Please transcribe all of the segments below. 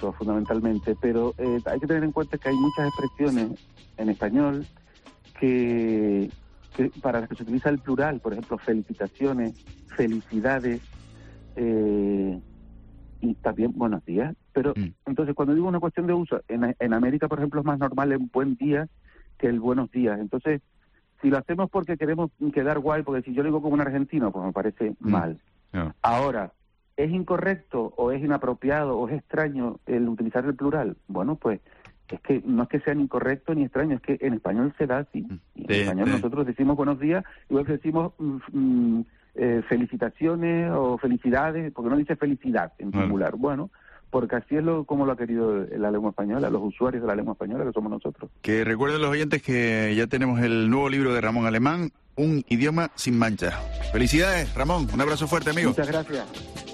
uso fundamentalmente, pero hay que tener en cuenta que hay muchas expresiones en español que para las que se utiliza el plural, por ejemplo, felicitaciones, felicidades, y también buenos días. Pero entonces, cuando digo una cuestión de uso, en América, por ejemplo, es más normal el buen día que el buenos días. Entonces, si lo hacemos porque queremos quedar guay, porque si yo lo digo como un argentino, pues me parece mal. No. Ahora, ¿es incorrecto o es inapropiado o es extraño el utilizar el plural? Bueno, pues es que no es que sean incorrecto ni extraño, es que en español se da así. Y en español nosotros decimos buenos días, igual que decimos felicitaciones o felicidades, porque no dice felicidad en singular. Bueno, porque así es como lo ha querido la lengua española, los usuarios de la lengua española, que somos nosotros. Que recuerden los oyentes que ya tenemos el nuevo libro de Ramón Alemán, Un idioma sin mancha. Felicidades, Ramón, un abrazo fuerte, amigo. Muchas gracias.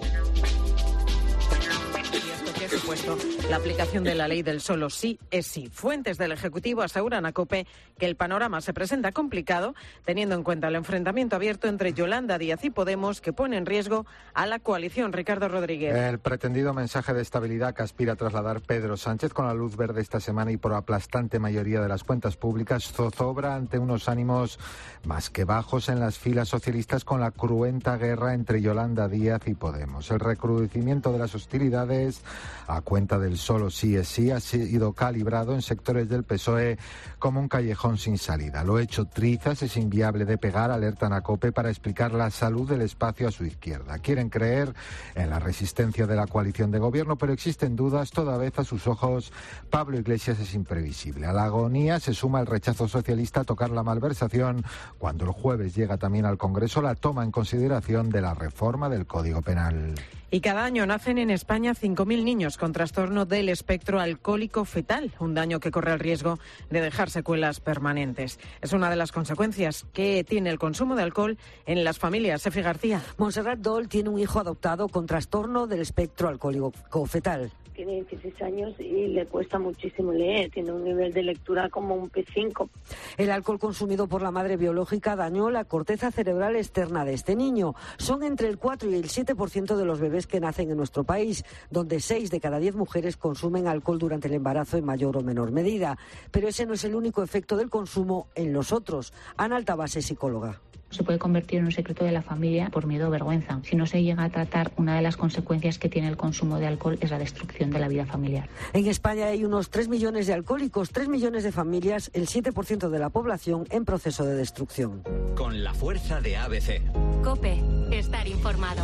Supuesto, la aplicación de la ley del solo sí es sí. Fuentes del Ejecutivo aseguran a COPE que el panorama se presenta complicado, teniendo en cuenta el enfrentamiento abierto entre Yolanda Díaz y Podemos, que pone en riesgo a la coalición. Ricardo Rodríguez. El pretendido mensaje de estabilidad que aspira a trasladar Pedro Sánchez con la luz verde esta semana y por aplastante mayoría de las cuentas públicas zozobra ante unos ánimos más que bajos en las filas socialistas con la cruenta guerra entre Yolanda Díaz y Podemos. El recrudecimiento de las hostilidades a cuenta del solo sí es sí ha sido calibrado en sectores del PSOE como un callejón sin salida. Lo hecho trizas, es inviable de pegar, alertan a COPE para explicar la salud del espacio a su izquierda. Quieren creer en la resistencia de la coalición de gobierno, pero existen dudas. Toda vez a sus ojos Pablo Iglesias es imprevisible. A la agonía se suma el rechazo socialista a tocar la malversación cuando el jueves llega también al Congreso la toma en consideración de la reforma del Código Penal. Y cada año nacen en España 5.000 niños con trastorno del espectro alcohólico fetal, un daño que corre el riesgo de dejar secuelas permanentes. Es una de las consecuencias que tiene el consumo de alcohol en las familias. Sefi García. Montserrat Dol tiene un hijo adoptado con trastorno del espectro alcohólico fetal. Tiene 16 años y le cuesta muchísimo leer, tiene un nivel de lectura como un P5. El alcohol consumido por la madre biológica dañó la corteza cerebral externa de este niño. Son entre el 4 y el 7% de los bebés que nacen en nuestro país, donde 6 de cada 10 mujeres consumen alcohol durante el embarazo en mayor o menor medida. Pero ese no es el único efecto del consumo en los otros. Ana Altabase, psicóloga. Se puede convertir en un secreto de la familia por miedo o vergüenza. Si no se llega a tratar, una de las consecuencias que tiene el consumo de alcohol es la destrucción de la vida familiar. En España hay unos 3 millones de alcohólicos, 3 millones de familias, el 7% de la población en proceso de destrucción. Con la fuerza de ABC. COPE, estar informado.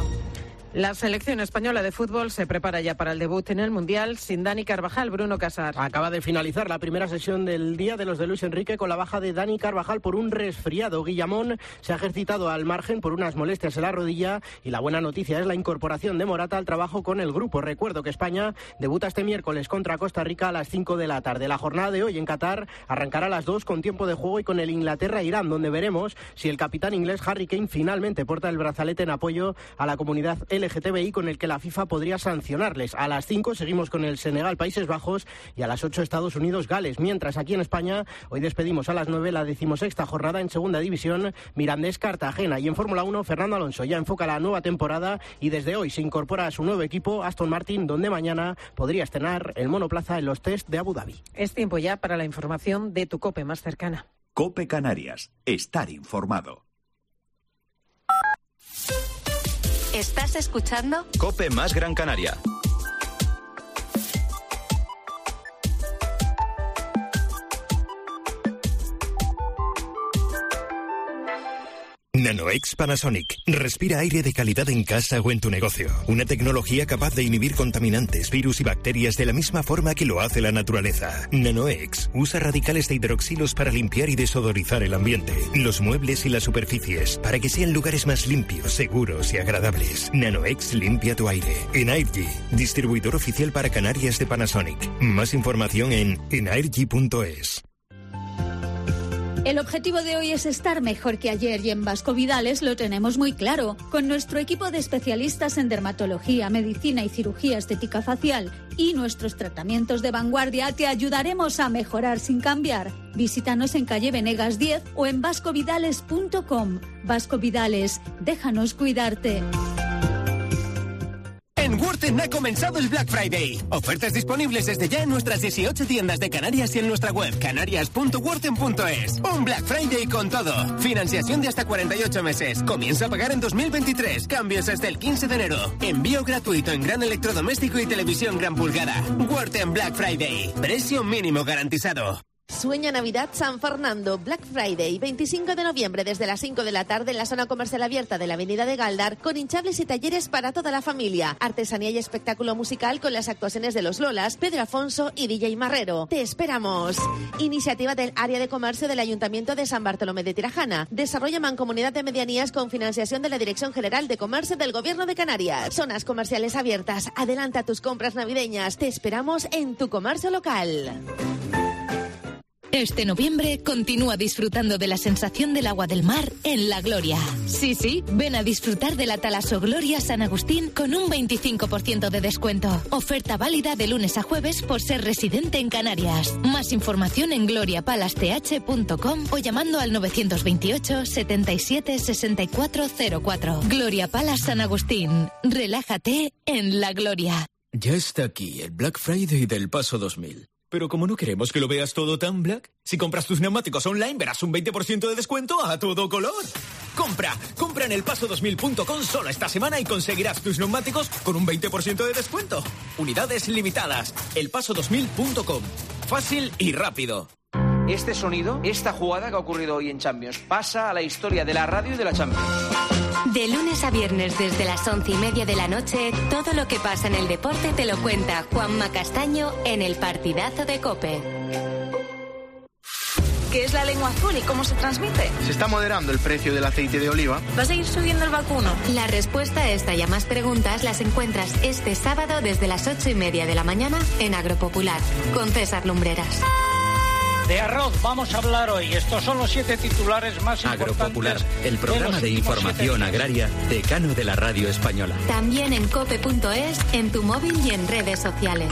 La selección española de fútbol se prepara ya para el debut en el Mundial sin Dani Carvajal. Bruno Casar. Acaba de finalizar la primera sesión del día de los de Luis Enrique con la baja de Dani Carvajal por un resfriado. Guillamón se ha ejercitado al margen por unas molestias en la rodilla y la buena noticia es la incorporación de Morata al trabajo con el grupo. Recuerdo que España debuta este miércoles contra Costa Rica a las 5 de la tarde. La jornada de hoy en Qatar arrancará a las 2 con tiempo de juego y con el Inglaterra-Irán, donde veremos si el capitán inglés Harry Kane finalmente porta el brazalete en apoyo a la comunidad LGTBI con el que la FIFA podría sancionarles. A las 5 seguimos con el Senegal-Países Bajos y a las 8 Estados Unidos-Gales. Mientras aquí en España hoy despedimos a las 9 la 16ª jornada en Segunda División Mirandés-Cartagena. Y en Fórmula 1 Fernando Alonso ya enfoca la nueva temporada y desde hoy se incorpora a su nuevo equipo Aston Martin, donde mañana podría estrenar el monoplaza en los test de Abu Dhabi. Es tiempo ya para la información de tu COPE más cercana. COPE Canarias. Estar informado. ¿Estás escuchando? COPE más Gran Canaria. NanoEx Panasonic. Respira aire de calidad en casa o en tu negocio. Una tecnología capaz de inhibir contaminantes, virus y bacterias de la misma forma que lo hace la naturaleza. NanoEx usa radicales de hidroxilos para limpiar y desodorizar el ambiente, los muebles y las superficies, para que sean lugares más limpios, seguros y agradables. NanoEx limpia tu aire. Energy, distribuidor oficial para Canarias de Panasonic. Más información en energy.es. El objetivo de hoy es estar mejor que ayer y en Vascovidales lo tenemos muy claro. Con nuestro equipo de especialistas en dermatología, medicina y cirugía estética facial y nuestros tratamientos de vanguardia te ayudaremos a mejorar sin cambiar. Visítanos en calle Venegas 10 o en vascovidales.com. Vascovidales, déjanos cuidarte. En Word Worten ha comenzado el Black Friday. Ofertas disponibles desde ya en nuestras 18 tiendas de Canarias y en nuestra web canarias.worten.es. Un Black Friday con todo. Financiación de hasta 48 meses. Comienza a pagar en 2023. Cambios hasta el 15 de enero. Envío gratuito en gran electrodoméstico y televisión gran pulgada. Worten Black Friday. Precio mínimo garantizado. Sueña Navidad San Fernando, Black Friday, 25 de noviembre desde las 5 de la tarde en la zona comercial abierta de la avenida de Galdar, con hinchables y talleres para toda la familia, artesanía y espectáculo musical con las actuaciones de Los Lolas, Pedro Afonso y DJ Marrero. ¡Te esperamos! Iniciativa del Área de Comercio del Ayuntamiento de San Bartolomé de Tirajana. Desarrolla mancomunidad de medianías con financiación de la Dirección General de Comercio del Gobierno de Canarias. Zonas comerciales abiertas. Adelanta tus compras navideñas. Te esperamos en tu comercio local. Este noviembre continúa disfrutando de la sensación del agua del mar en La Gloria. Sí, ven a disfrutar de la Talaso Gloria San Agustín con un 25% de descuento. Oferta válida de lunes a jueves por ser residente en Canarias. Más información en gloriapalace.com o llamando al 928 77 64 04. Gloria Palace San Agustín. Relájate en La Gloria. Ya está aquí el Black Friday del Paso 2000. Pero como no queremos que lo veas todo tan black, si compras tus neumáticos online verás un 20% de descuento a todo color. Compra en elpaso2000.com solo esta semana y conseguirás tus neumáticos con un 20% de descuento. Unidades limitadas. elpaso2000.com. Fácil y rápido. Este sonido, esta jugada que ha ocurrido hoy en Champions, pasa a la historia de la radio y de la Champions. De lunes a viernes desde las 11:30 de la noche, todo lo que pasa en el deporte te lo cuenta Juanma Castaño en El Partidazo de COPE. ¿Qué es la lengua azul y cómo se transmite? Se está moderando el precio del aceite de oliva. ¿Va a seguir subiendo el vacuno? La respuesta a esta y a más preguntas las encuentras este sábado desde las 8:30 de la mañana en Agropopular, con César Lumbreras. De arroz vamos a hablar hoy. Estos son los 7 titulares más importantes. Agropopular, el programa de información agraria decano de la radio española. También en cope.es, en tu móvil y en redes sociales.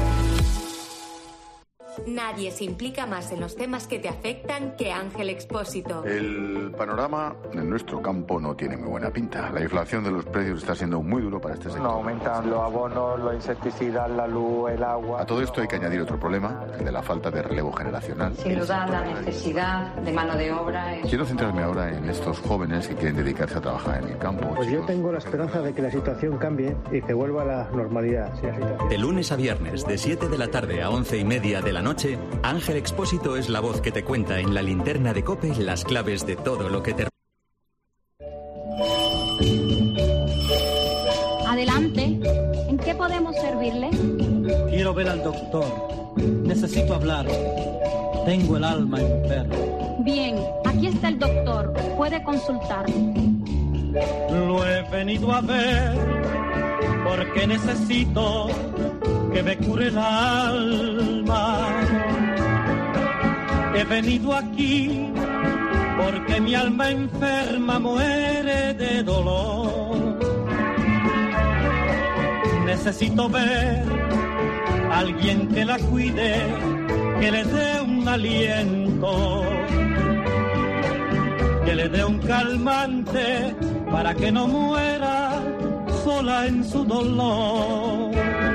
Nadie se implica más en los temas que te afectan que Ángel Expósito. El panorama en nuestro campo no tiene muy buena pinta. La inflación de los precios está siendo muy duro para este sector. No aumentan los abonos, los insecticidas, la luz, el agua. A todo esto hay que añadir otro problema, el de la falta de relevo generacional. Sin duda, la necesidad de mano de obra es... Quiero centrarme ahora en estos jóvenes que quieren dedicarse a trabajar en el campo. Pues chicos, yo tengo la esperanza de que la situación cambie y que vuelva a la normalidad. De lunes a viernes, de 7 de la tarde a 11:30 de la noche, Ángel Expósito es la voz que te cuenta en la linterna de COPE las claves de todo lo que te... Adelante. ¿En qué podemos servirle? Quiero ver al doctor. Necesito hablar. Tengo el alma enferma. Bien, aquí está el doctor. Puede consultar. Lo he venido a ver porque necesito que me cure el alma. He venido aquí porque mi alma enferma muere de dolor. Necesito ver a alguien que la cuide, que le dé un aliento, que le dé un calmante para que no muera sola en su dolor.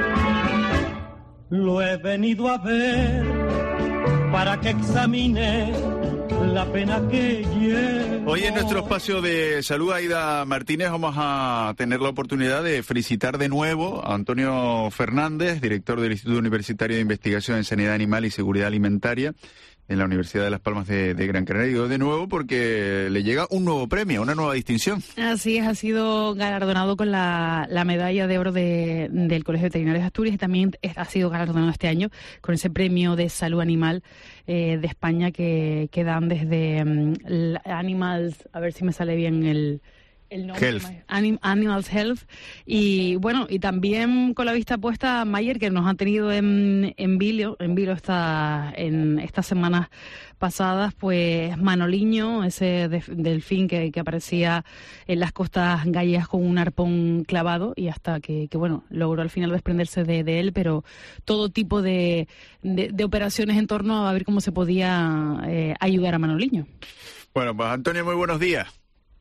Lo he venido a ver para que examine la pena que llevo. Hoy en nuestro espacio de salud, Aida Martínez, vamos a tener la oportunidad de felicitar de nuevo a Antonio Fernández, director del Instituto Universitario de Investigación en Sanidad Animal y Seguridad Alimentaria en la Universidad de Las Palmas de Gran Canaria. Digo de nuevo porque le llega un nuevo premio, una nueva distinción. Así es, ha sido galardonado con la medalla de oro del Colegio de Veterinarios de Asturias y también ha sido galardonado este año con ese premio de salud animal de España que dan desde Animals, a ver si me sale bien el nombre, Health. Animals Health, y bueno, y también con la vista puesta a Mayer, que nos ha tenido en vilo en estas semanas pasadas, pues Manoliño, ese delfín que aparecía en las costas gallegas con un arpón clavado y hasta que bueno, logró al final desprenderse de él, pero todo tipo de operaciones en torno a ver cómo se podía ayudar a Manoliño. Bueno, pues Antonio, muy buenos días.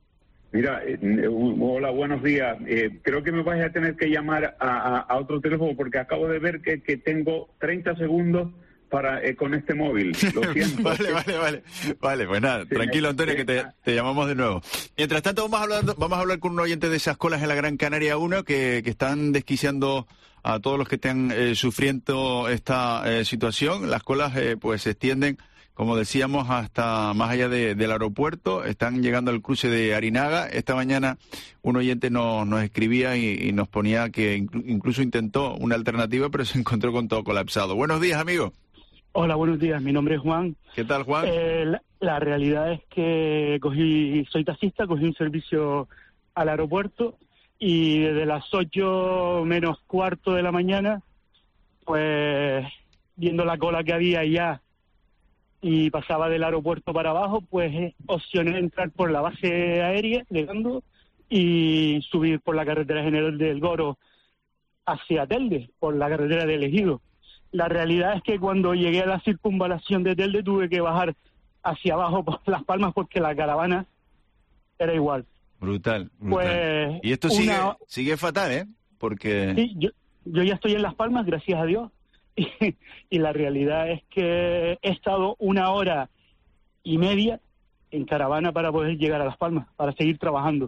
Mira, hola, buenos días. Creo que me vais a tener que llamar a otro teléfono porque acabo de ver que tengo 30 segundos con este móvil. Lo siento. Vale, pues nada, tranquilo, Antonio, que te llamamos de nuevo. Mientras tanto, vamos a hablar con un oyente de esas colas en la Gran Canaria 1 que están desquiciando a todos los que están sufriendo esta situación. Las colas pues se extienden, como decíamos, hasta más allá del aeropuerto. Están llegando al cruce de Arinaga. Esta mañana un oyente nos escribía y nos ponía que incluso intentó una alternativa, pero se encontró con todo colapsado. Buenos días, amigo. Hola, buenos días. Mi nombre es Juan. ¿Qué tal, Juan? La realidad es que soy taxista, cogí un servicio al aeropuerto y desde las 8 menos cuarto de la mañana, pues viendo la cola que había ya y pasaba del aeropuerto para abajo, pues opcioné entrar por la base aérea, llegando, y subir por la carretera general del Goro hacia Telde, por la carretera del Ejido. La realidad es que cuando llegué a la circunvalación de Telde tuve que bajar hacia abajo por Las Palmas porque la caravana era igual. Brutal. Pues, y esto sigue fatal, ¿eh? Porque... Sí, yo ya estoy en Las Palmas, gracias a Dios. Y la realidad es que he estado 1 hora y media en caravana para poder llegar a Las Palmas, para seguir trabajando.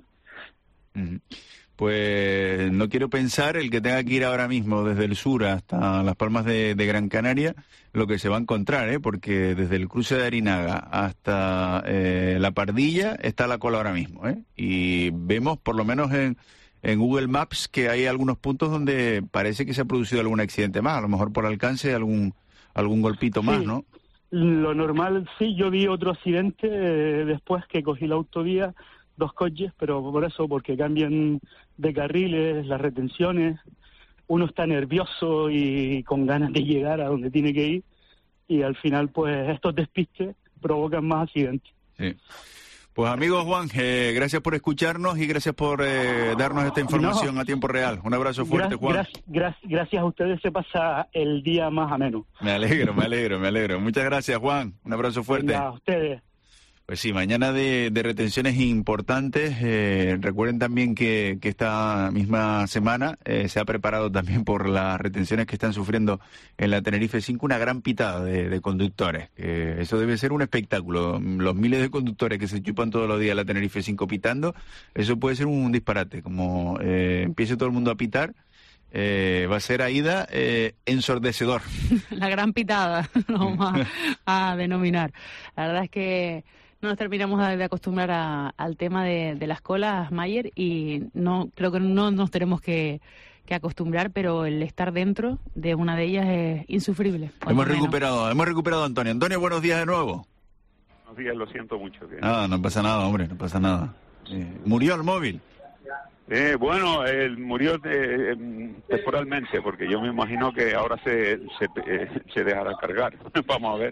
Pues no quiero pensar el que tenga que ir ahora mismo desde el sur hasta Las Palmas de Gran Canaria, lo que se va a encontrar, porque desde el cruce de Arinaga hasta La Pardilla está la cola ahora mismo, y vemos por lo menos en Google Maps que hay algunos puntos donde parece que se ha producido algún accidente más, a lo mejor por alcance algún golpito más, ¿no? Lo normal, sí, yo vi otro accidente después que cogí la autovía, 2 coches, pero porque cambian de carriles, las retenciones, uno está nervioso y con ganas de llegar a donde tiene que ir, y al final pues estos despistes provocan más accidentes. Sí. Pues amigo Juan, gracias por escucharnos y gracias por darnos esta información a tiempo real. Un abrazo fuerte, Juan. Gracias a ustedes se pasa el día más ameno. Me alegro. Muchas gracias, Juan. Un abrazo fuerte. Venga, a ustedes. Pues sí, mañana de retenciones importantes. Recuerden también que esta misma semana se ha preparado también por las retenciones que están sufriendo en la Tenerife 5 una gran pitada de conductores. Eso debe ser un espectáculo. Los miles de conductores que se chupan todos los días la Tenerife 5 pitando, eso puede ser un disparate. Como empiece todo el mundo a pitar, va a ser, Aida, ensordecedor. La gran pitada, lo vamos a denominar. La verdad es que no nos terminamos de acostumbrar al tema de las colas, Mayer, y creo que no nos tenemos que acostumbrar, pero el estar dentro de una de ellas es insufrible. Hemos recuperado a Antonio. Antonio, buenos días de nuevo. Buenos días, lo siento mucho. No pasa nada, hombre, no pasa nada. ¿Murió el móvil? Bueno, él murió temporalmente, porque yo me imagino que ahora se dejará cargar. Vamos a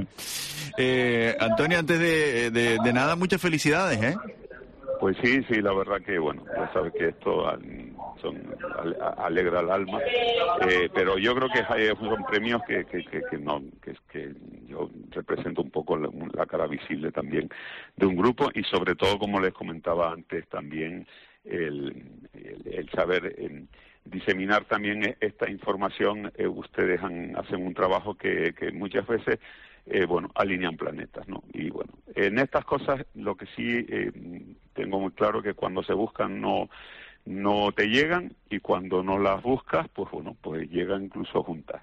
ver. Antonio, antes de nada, muchas felicidades, Pues sí, la verdad que, bueno, ya sabes que esto alegra el alma, pero yo creo que son premios que yo represento un poco la cara visible también de un grupo, y sobre todo, como les comentaba antes, también el saber diseminar también esta información. Ustedes hacen un trabajo que muchas veces alinean planetas, ¿no? Y bueno, en estas cosas lo que sí tengo muy claro que cuando se buscan no te llegan, y cuando no las buscas, pues llegan incluso juntas.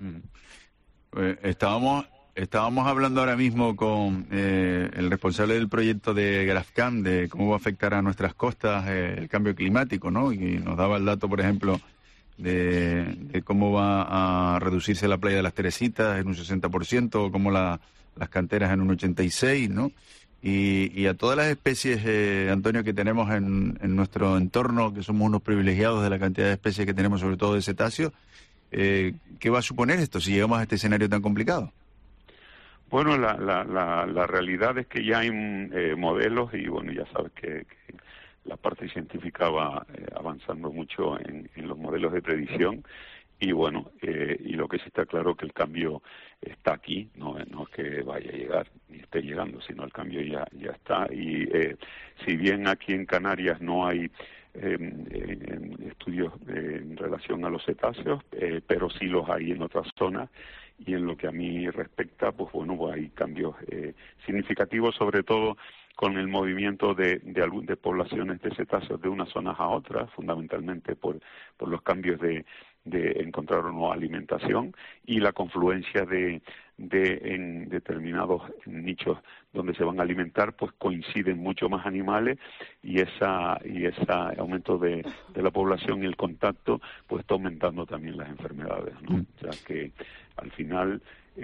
Estábamos hablando ahora mismo con el responsable del proyecto de Grafcam, de cómo va a afectar a nuestras costas el cambio climático, ¿no? Y nos daba el dato, por ejemplo, de cómo va a reducirse la playa de las Teresitas en un 60%, como las canteras en un 86%, ¿no? Y a todas las especies, Antonio, que tenemos en nuestro entorno, que somos unos privilegiados de la cantidad de especies que tenemos, sobre todo de cetáceos, ¿qué va a suponer esto si llegamos a este escenario tan complicado? Bueno, la realidad es que ya hay modelos, y bueno, ya sabes que la parte científica va avanzando mucho en los modelos de predicción, Y bueno, y lo que sí está claro que el cambio está aquí, no es que vaya a llegar ni esté llegando, sino el cambio ya está. Y si bien aquí en Canarias no hay estudios en relación a los cetáceos, pero sí los hay en otras zonas, y en lo que a mí respecta, pues bueno, pues hay cambios significativos, sobre todo con el movimiento de poblaciones de cetáceos de unas zonas a otras, fundamentalmente por los cambios de encontrar una nueva alimentación y la confluencia en determinados nichos donde se van a alimentar, pues coinciden mucho más animales, y ese aumento de la población y el contacto pues está aumentando también las enfermedades, ¿no? O sea que al final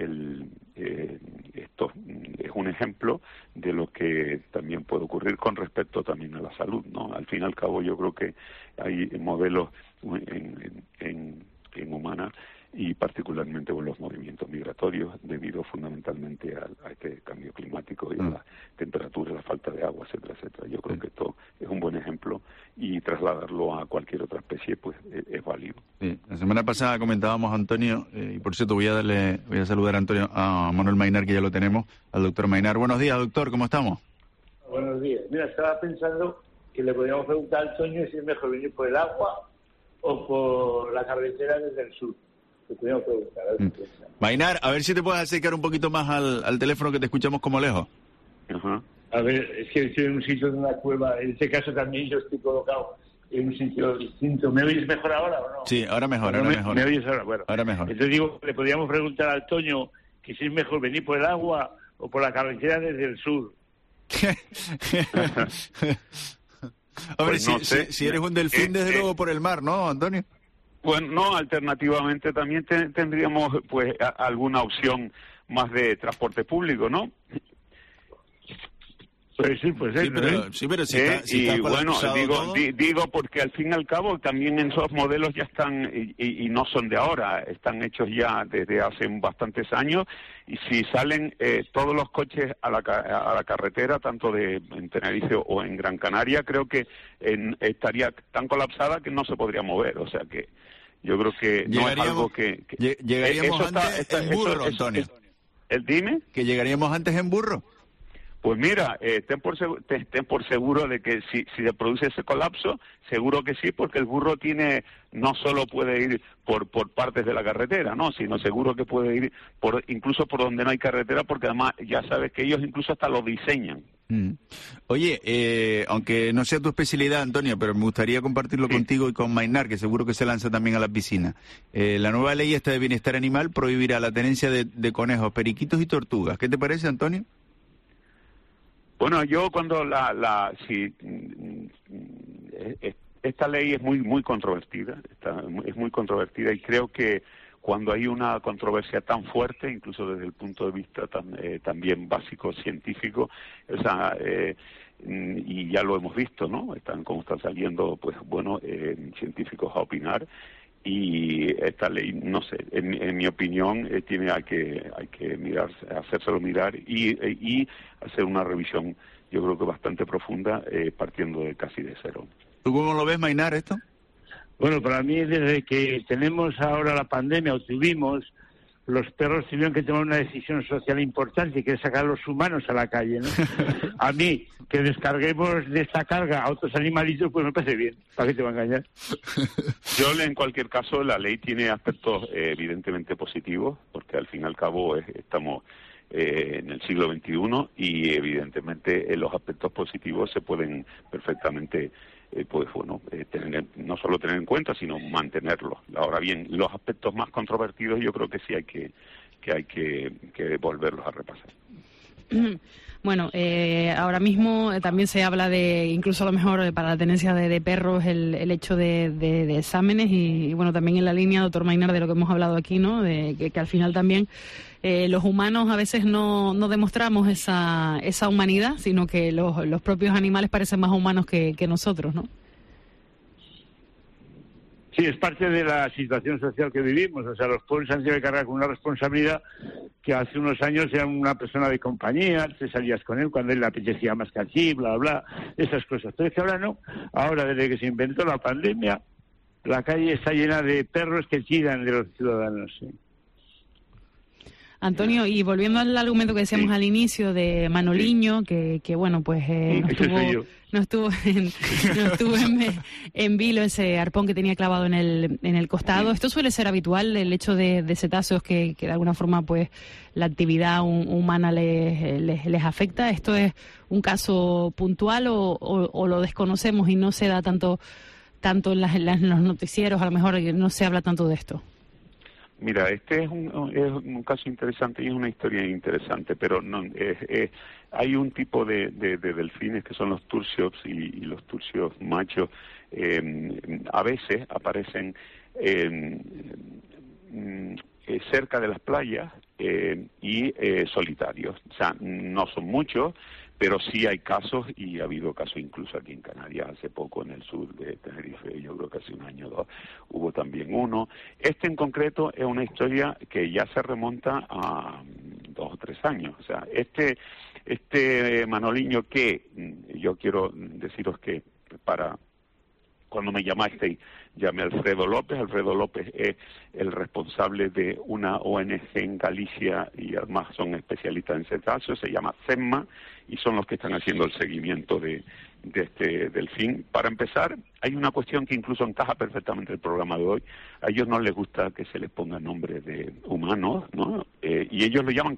esto es un ejemplo de lo que también puede ocurrir con respecto también a la salud, ¿no? Al fin y al cabo yo creo que hay modelos en humana, y particularmente con los movimientos migratorios, debido fundamentalmente a este cambio climático y a la temperatura, la falta de agua, etcétera, etcétera. Yo creo que esto es un buen ejemplo, y trasladarlo a cualquier otra especie pues es válido. Sí. La semana pasada comentábamos, Antonio, y por cierto voy a saludar a Manuel Maynar, que ya lo tenemos, al doctor Maynar. Buenos días, doctor, ¿cómo estamos? Buenos días. Mira, estaba pensando que le podríamos preguntar a Antonio si es mejor venir por el agua o por la carretera desde el sur. Maynar, a ver si te puedes acercar un poquito más al teléfono, que te escuchamos como lejos. Uh-huh. A ver, es que estoy en un sitio de una cueva, en este caso también yo estoy colocado en un sitio distinto. ¿Me oyes mejor ahora o no? Sí, ahora mejor, mejor. ¿Me oyes ahora? Bueno, ahora mejor. Entonces digo, le podríamos preguntar a Toño que si es mejor venir por el agua o por la carretera desde el sur. Hombre, pues no sé. Si eres un delfín, desde luego por el mar, ¿no, Antonio? Bueno, no, alternativamente también tendríamos pues alguna opción más de transporte público, ¿no? Pues sí, pues pero si está bueno, todo... digo porque al fin y al cabo también esos modelos ya están, y no son de ahora, están hechos ya desde hace bastantes años, y si salen todos los coches a la carretera, tanto en Tenerife o en Gran Canaria, creo que estaría tan colapsada que no se podría mover, o sea que yo creo que no es algo que llegaríamos antes en burro, Antonio. ¿Dime? ¿Que llegaríamos antes en burro? Pues mira, estén por seguro de que si se produce ese colapso, seguro que sí, porque el burro no solo puede ir por partes de la carretera, no, sino seguro que puede ir incluso por donde no hay carretera, porque además ya sabes que ellos incluso hasta lo diseñan. Oye, aunque no sea tu especialidad, Antonio, pero me gustaría compartirlo contigo y con Maynar, que seguro que se lanza también a la piscina. La nueva ley esta de bienestar animal prohibirá la tenencia de conejos, periquitos y tortugas. ¿Qué te parece, Antonio? Bueno, yo cuando esta ley es muy controvertida, es muy controvertida, y creo que cuando hay una controversia tan fuerte, incluso desde el punto de vista también básico científico, y ya lo hemos visto, ¿no? Están saliendo, pues bueno, científicos a opinar. Y esta ley, no sé, en mi opinión, hay que hacérselo mirar y hacer una revisión, yo creo que bastante profunda, partiendo casi de cero. ¿Tú cómo lo ves, Maynar, esto? Bueno, para mí, desde que tenemos ahora la pandemia, o tuvimos, los perros tuvieron que tomar una decisión social importante, que es sacar a los humanos a la calle, ¿no? A mí, que descarguemos de esta carga a otros animalitos, pues me parece bien. ¿Para qué te va a engañar? Yo, en cualquier caso, la ley tiene aspectos evidentemente positivos, porque al fin y al cabo estamos en el siglo XXI, y evidentemente los aspectos positivos se pueden perfectamente no solo tener en cuenta, sino mantenerlos. Ahora bien, los aspectos más controvertidos yo creo que sí hay que volverlos a repasar. Bueno, ahora mismo también se habla de, incluso a lo mejor para la tenencia de perros, el hecho de exámenes, y bueno, también en la línea, doctor Maynar, de lo que hemos hablado aquí, ¿no? De que al final también los humanos a veces no demostramos esa humanidad, sino que los propios animales parecen más humanos que nosotros, ¿no? Sí, es parte de la situación social que vivimos. O sea, los pueblos han tenido que cargar con una responsabilidad que hace unos años era una persona de compañía, te salías con él cuando él le apetecía más que a ti, bla, bla, esas cosas. Pero es que ahora no. Ahora, desde que se inventó la pandemia, la calle está llena de perros que tiran de los ciudadanos. ¿Sí? Antonio, y volviendo al argumento que decíamos al inicio de Manoliño, que bueno, pues no estuvo en vilo ese arpón que tenía clavado en el costado. Esto suele ser habitual, el hecho de cetazos que de alguna forma pues la actividad humana les afecta. ¿Esto es un caso puntual o lo desconocemos y no se da tanto en los noticieros? A lo mejor no se habla tanto de esto. Mira, este es un caso interesante y es una historia interesante, pero no hay un tipo de delfines que son los turciops y los turcios machos. A veces aparecen cerca de las playas y solitarios. O sea, no son muchos, pero sí hay casos, y ha habido casos incluso aquí en Canarias hace poco, en el sur de Tenerife, yo creo que hace un año o dos, hubo también uno. Este en concreto es una historia que ya se remonta a 2 o 3 años. O sea, este Manoliño, que yo quiero deciros que cuando me llamasteis, llamé a Alfredo López. Alfredo López es el responsable de una ONG en Galicia y además son especialistas en cetáceos, se llama CEMMA, y son los que están haciendo el seguimiento de este delfín. Para empezar, hay una cuestión que incluso encaja perfectamente en el programa de hoy. A ellos no les gusta que se les ponga nombre de humanos, ¿no? Y ellos lo llaman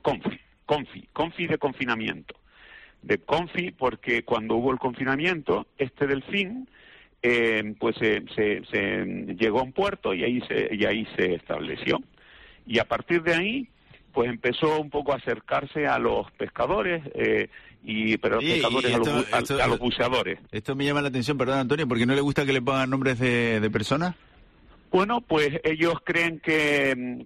confi de confinamiento. De confi porque cuando hubo el confinamiento, este delfín pues se llegó a un puerto y ahí se estableció, y a partir de ahí pues empezó un poco a acercarse a los pescadores pero los pescadores a los buceadores. Esto me llama la atención, perdón Antonio, porque no le gusta que le pongan nombres de personas. Bueno, pues ellos creen que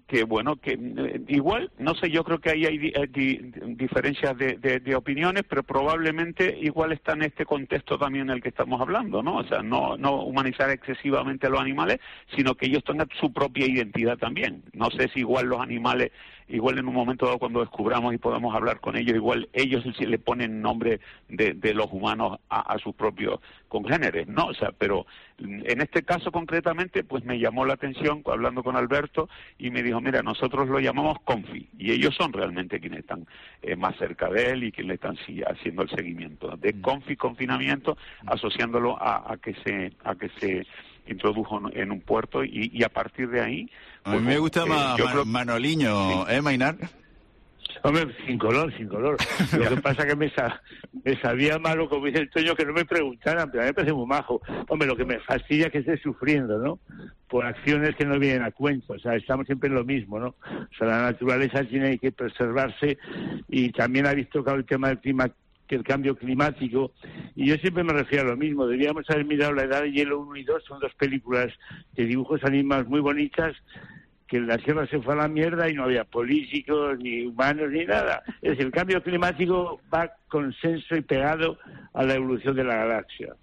igual, no sé, yo creo que ahí hay diferencias de opiniones, pero probablemente igual está en este contexto también en el que estamos hablando, ¿no? O sea, no humanizar excesivamente a los animales, sino que ellos tengan su propia identidad también. No sé si igual los animales, igual en un momento dado cuando descubramos y podamos hablar con ellos, igual ellos sí le ponen nombre de los humanos a sus propios congéneres, ¿no? O sea, pero en este caso concretamente, pues me llamó la atención hablando con Alberto y me dijo, mira, nosotros lo llamamos confi, y ellos son realmente quienes están más cerca de él y quienes le están haciendo el seguimiento de confinamiento, asociándolo a que se introdujo en un puerto y a partir de ahí... A mí me gusta más Manoliño, ¿sí? Mainar? Hombre, sin color. Lo que pasa que me sabía malo, como dice el Toño, que no me preguntaran, pero a mí me parece muy majo. Hombre, lo que me fastidia es que esté sufriendo, ¿no? Por acciones que no vienen a cuento. O sea, estamos siempre en lo mismo, ¿no? O sea, la naturaleza tiene que preservarse, y también habéis tocado el tema del clima, que el cambio climático, y yo siempre me refiero a lo mismo. Deberíamos haber mirado La Edad de Hielo 1 y 2, son 2 películas de dibujos animados muy bonitas, que la Tierra se fue a la mierda y no había políticos, ni humanos, ni nada. Es decir, el cambio climático va consenso y pegado a la evolución de la galaxia.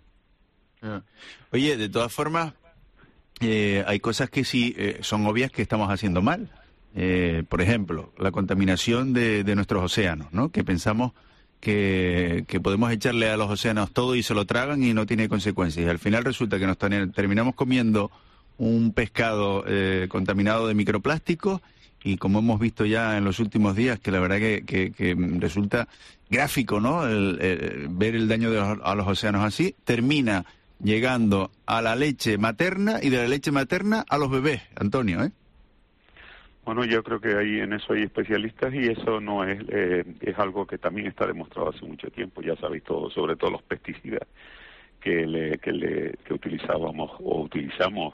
Oye, de todas formas, hay cosas que sí son obvias que estamos haciendo mal. Por ejemplo, la contaminación de nuestros océanos, ¿no? Que pensamos que podemos echarle a los océanos todo y se lo tragan y no tiene consecuencias. Y al final resulta que nos terminamos comiendo un pescado contaminado de microplásticos, y como hemos visto ya en los últimos días, que la verdad que resulta gráfico, ¿no? Ver el daño a los océanos así, termina llegando a la leche materna y de la leche materna a los bebés, Antonio, ¿eh? Bueno, yo creo que en eso hay especialistas, y eso no es algo que también está demostrado hace mucho tiempo. Ya sabéis todo, sobre todo los pesticidas que utilizábamos o utilizamos,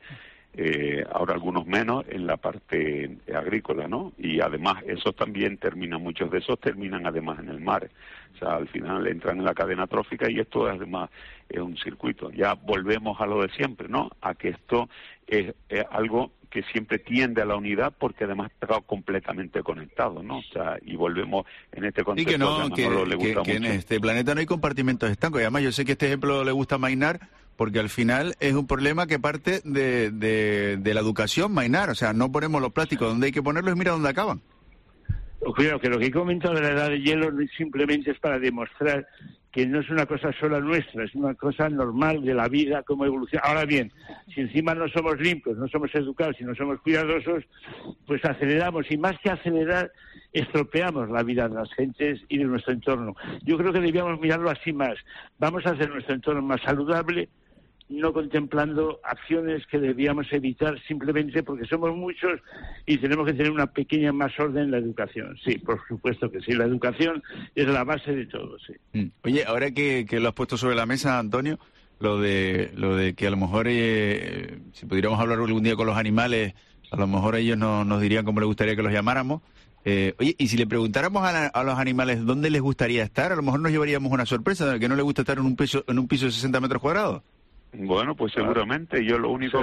ahora algunos menos, en la parte agrícola, ¿no? Y además esos también muchos de esos terminan además en el mar. O sea, al final entran en la cadena trófica, y esto además es un circuito. Ya volvemos a lo de siempre, ¿no? A que esto es algo que siempre tiende a la unidad, porque además está completamente conectado, ¿no? O sea, y volvemos en este contexto. Y que en este planeta no hay compartimentos estancos. Y además yo sé que este ejemplo le gusta a Mainar, porque al final es un problema que parte de la educación, Mainar. O sea, no ponemos los plásticos donde hay que ponerlos y mira dónde acaban. Cuidado, que lo que he comentado de La Edad de Hielo simplemente es para demostrar que no es una cosa sola nuestra, es una cosa normal de la vida, como evoluciona. Ahora bien, si encima no somos limpios, no somos educados y no somos cuidadosos, pues aceleramos, y más que acelerar, estropeamos la vida de las gentes y de nuestro entorno. Yo creo que debíamos mirarlo así más. Vamos a hacer nuestro entorno más saludable, no contemplando acciones que debíamos evitar simplemente porque somos muchos y tenemos que tener una pequeña más orden en la educación. Sí, por supuesto que sí, la educación es la base de todo, sí. Oye, ahora que lo has puesto sobre la mesa, Antonio, lo de que a lo mejor, si pudiéramos hablar algún día con los animales, a lo mejor ellos nos dirían cómo les gustaría que los llamáramos. Oye, y si le preguntáramos a los animales dónde les gustaría estar, a lo mejor nos llevaríamos una sorpresa, que no les gusta estar en un piso de 60 metros cuadrados. Bueno, pues seguramente. Yo lo único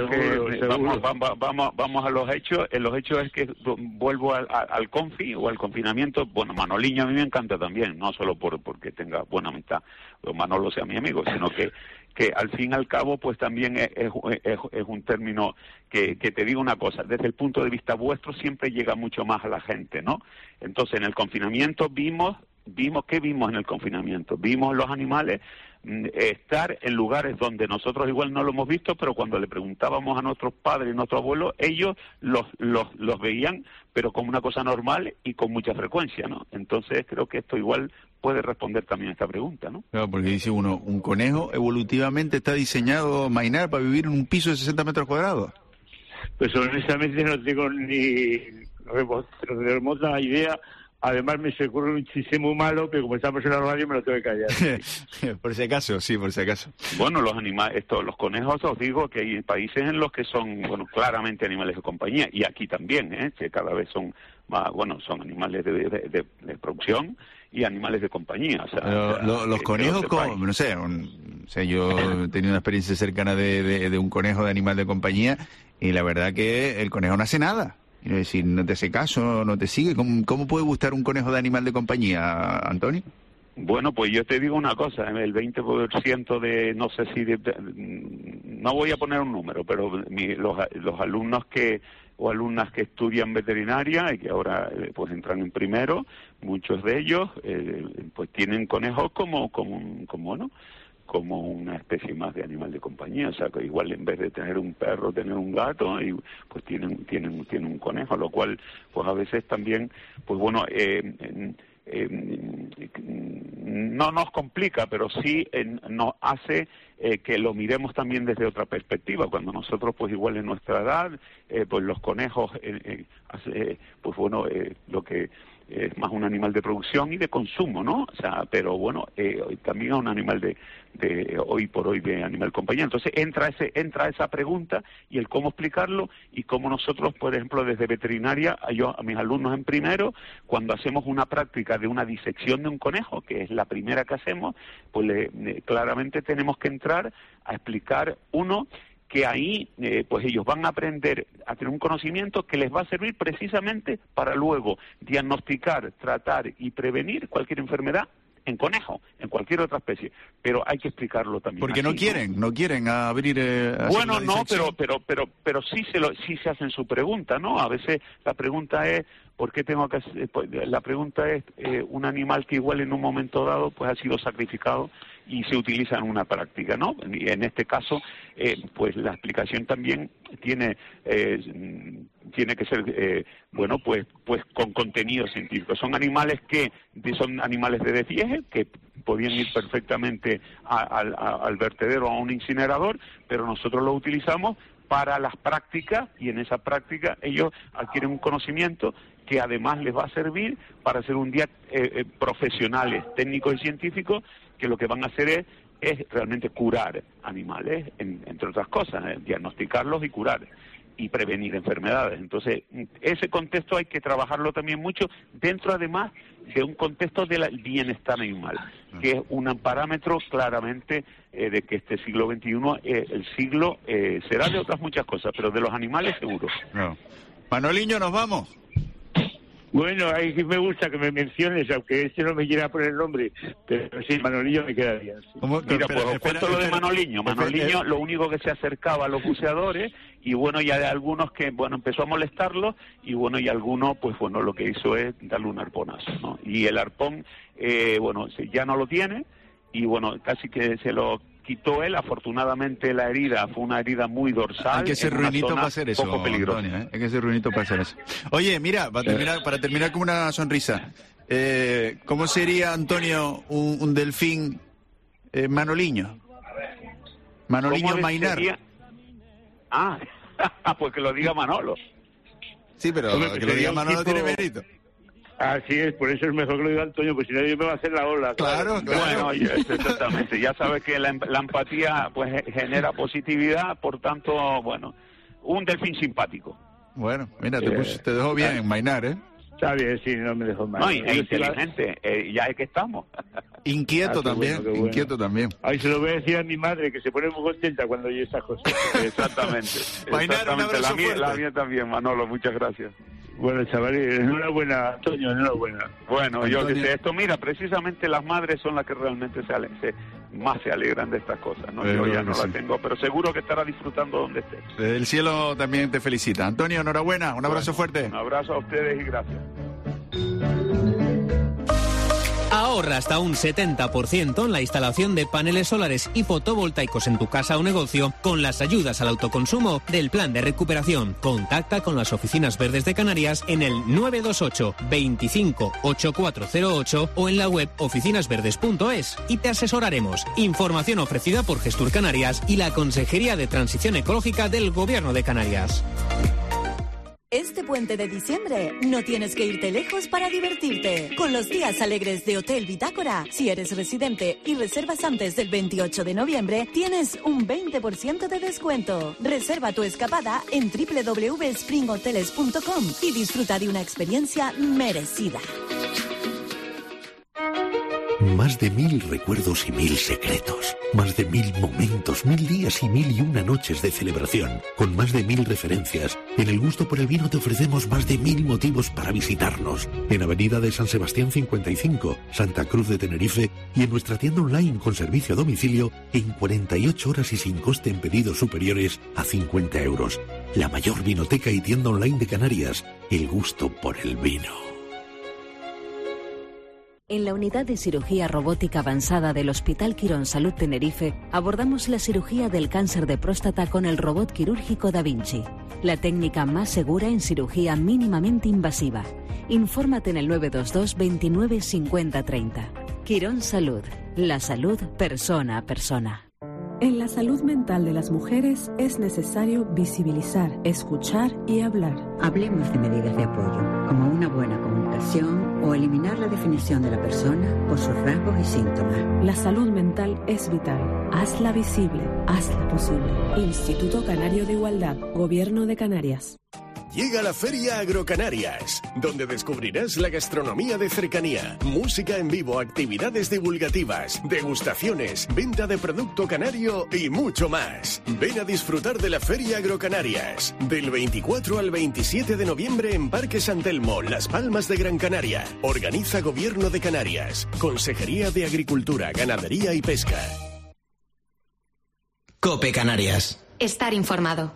vamos a los hechos. Los hechos es que vuelvo al confi o al confinamiento. Bueno, Manoliño a mí me encanta también, no solo porque tenga buena amistad, o Manolo sea mi amigo, sino que al fin y al cabo pues también es un término que te digo una cosa, desde el punto de vista vuestro siempre llega mucho más a la gente, ¿no? Entonces en el confinamiento vimos ¿qué vimos en el confinamiento? Vimos los animales estar en lugares donde nosotros igual no lo hemos visto, pero cuando le preguntábamos a nuestros padres y nuestros abuelos, ellos los veían, pero como una cosa normal y con mucha frecuencia, ¿no? Entonces creo que esto igual puede responder también a esta pregunta, ¿no? Claro, porque dice uno, un conejo evolutivamente está diseñado, Mainar, para vivir en un piso de 60 metros cuadrados. Pues honestamente no tengo ni remota idea. Además me se ocurre un chiste muy malo, pero como estamos en la radio me lo tengo que callar. Por si acaso, sí, por si acaso. Bueno, los conejos, os digo que hay países en los que son, bueno, claramente animales de compañía, y aquí también, que cada vez son más, bueno, son animales de producción y animales de compañía. O sea, los conejos, no sé, yo he tenido una experiencia cercana de un conejo de animal de compañía, y la verdad que el conejo no hace nada. Quiero decir, no te hace caso, no te sigue. ¿Cómo puede gustar un conejo de animal de compañía, Antonio? Bueno, pues yo te digo una cosa, el 20% de, no sé si, no voy a poner un número, pero los alumnos o alumnas que estudian veterinaria y que ahora pues entran en primero, muchos de ellos pues tienen conejos como una especie más de animal de compañía, o sea que igual en vez de tener un perro, tener un gato, y pues tienen un conejo, lo cual pues a veces también, pues bueno, no nos complica, pero sí nos hace que lo miremos también desde otra perspectiva. Cuando nosotros pues igual en nuestra edad, pues los conejos, pues bueno, lo que es más un animal de producción y de consumo, ¿no? O sea, pero bueno, también es un animal de hoy por hoy de animal compañía. Entonces entra esa pregunta y el cómo explicarlo, y cómo nosotros, por ejemplo, desde veterinaria, a mis alumnos en primero, cuando hacemos una práctica de una disección de un conejo, que es la primera que hacemos, pues claramente tenemos que entrar a explicar que ahí pues ellos van a aprender a tener un conocimiento que les va a servir precisamente para luego diagnosticar, tratar y prevenir cualquier enfermedad en conejo, en cualquier otra especie, pero hay que explicarlo también. Porque no quieren abrir. Bueno, no, pero sí se hacen su pregunta, ¿no? A veces la pregunta es ¿por qué tengo que hacer? La pregunta es un animal que igual en un momento dado pues ha sido sacrificado y se utiliza en una práctica, ¿no? Y en este caso, pues la explicación también tiene que ser, bueno, pues con contenido científico. Son animales son animales de desvieje, que podían ir perfectamente al vertedero o a un incinerador, pero nosotros lo utilizamos para las prácticas, y en esa práctica ellos adquieren un conocimiento que además les va a servir para ser un día profesionales, técnicos y científicos, que lo que van a hacer es realmente curar animales, entre otras cosas, diagnosticarlos y curar y prevenir enfermedades. Entonces, ese contexto hay que trabajarlo también mucho, dentro además de un contexto del bienestar animal, que es un parámetro claramente de que este siglo XXI, el siglo será de otras muchas cosas, pero de los animales seguro. No. Manoliño, ¿nos vamos? Bueno, ahí me gusta que me menciones, aunque no me quiera poner el nombre, pero sí, Manoliño me queda bien. Sí. Mira, pues os cuento lo de Manoliño. Manoliño lo único que se acercaba a los buceadores, y bueno, ya de algunos que, bueno, empezó a molestarlos, y bueno, y algunos, pues bueno, lo que hizo es darle un arponazo, ¿no? Y el arpón, bueno, ya no lo tiene, y bueno, casi que se lo quitó él. Afortunadamente la herida fue una herida muy dorsal. Hay que ser ruinito para hacer eso, Antonio, ¿eh? Hay que ser ruinito para hacer eso. Oye, mira, para terminar con una sonrisa, ¿cómo sería, Antonio, un delfín Manoliño? Manoliño Mainar. Pues que lo diga Manolo. Sí, pero que lo diga Manolo tiene mérito. Así es, por eso es mejor que lo diga Antonio, pues si no yo me va a hacer la ola. Claro. Bueno, exactamente. Ya sabes que la empatía pues genera positividad, por tanto, bueno, un delfín simpático. Bueno, mira, te dejo bien, Mainar, ¿eh? Está bien, sí, no me dejo mal. No, inteligente, ya es que estamos. Inquieto también, bueno. Inquieto también. Ahí se lo voy a decir a mi madre, que se pone muy contenta cuando oye esas cosas. Exactamente. Mainar, un abrazo fuerte. La mía también, Manolo, muchas gracias. Bueno, chavales, enhorabuena, Antonio, enhorabuena. Bueno, Antonio. Yo que sé, esto, mira, precisamente las madres son las que realmente más se alegran de estas cosas, ¿no? Yo ya no la tengo, pero seguro que estará disfrutando donde esté. Desde el cielo también te felicita. Antonio, enhorabuena, un abrazo fuerte. Un abrazo a ustedes y gracias. Ahorra hasta un 70% en la instalación de paneles solares y fotovoltaicos en tu casa o negocio con las ayudas al autoconsumo del Plan de Recuperación. Contacta con las Oficinas Verdes de Canarias en el 928 25 8408 o en la web oficinasverdes.es y te asesoraremos. Información ofrecida por Gestur Canarias y la Consejería de Transición Ecológica del Gobierno de Canarias. Este puente de diciembre no tienes que irte lejos para divertirte. Con los días alegres de Hotel Bitácora, si eres residente y reservas antes del 28 de noviembre, tienes un 20% de descuento. Reserva tu escapada en www.springhoteles.com y disfruta de una experiencia merecida. Más de 1000 recuerdos y 1000 secretos. Más de 1000 momentos, 1000 días y 1001 noches de celebración. Con más de 1000 referencias. En El Gusto por el Vino te ofrecemos más de 1000 motivos para visitarnos. En Avenida de San Sebastián 55, Santa Cruz de Tenerife y en nuestra tienda online con servicio a domicilio en 48 horas y sin coste en pedidos superiores a 50 euros. La mayor vinoteca y tienda online de Canarias. El Gusto por el Vino. En la unidad de cirugía robótica avanzada del Hospital Quirón Salud Tenerife abordamos la cirugía del cáncer de próstata con el robot quirúrgico Da Vinci, la técnica más segura en cirugía mínimamente invasiva. Infórmate en el 922 29 50 30. Quirón Salud, la salud persona a persona. En la salud mental de las mujeres es necesario visibilizar, escuchar y hablar. Hablemos de medidas de apoyo, como una buena comunicación o eliminar la definición de la persona por sus rasgos y síntomas. La salud mental es vital. Hazla visible, hazla posible. Instituto Canario de Igualdad, Gobierno de Canarias. Llega la Feria Agrocanarias, donde descubrirás la gastronomía de cercanía, música en vivo, actividades divulgativas, degustaciones, venta de producto canario y mucho más. Ven a disfrutar de la Feria Agrocanarias, del 24 al 27 de noviembre en Parque San Telmo, Las Palmas de Gran Canaria. Organiza Gobierno de Canarias, Consejería de Agricultura, Ganadería y Pesca. COPE Canarias. Estar informado.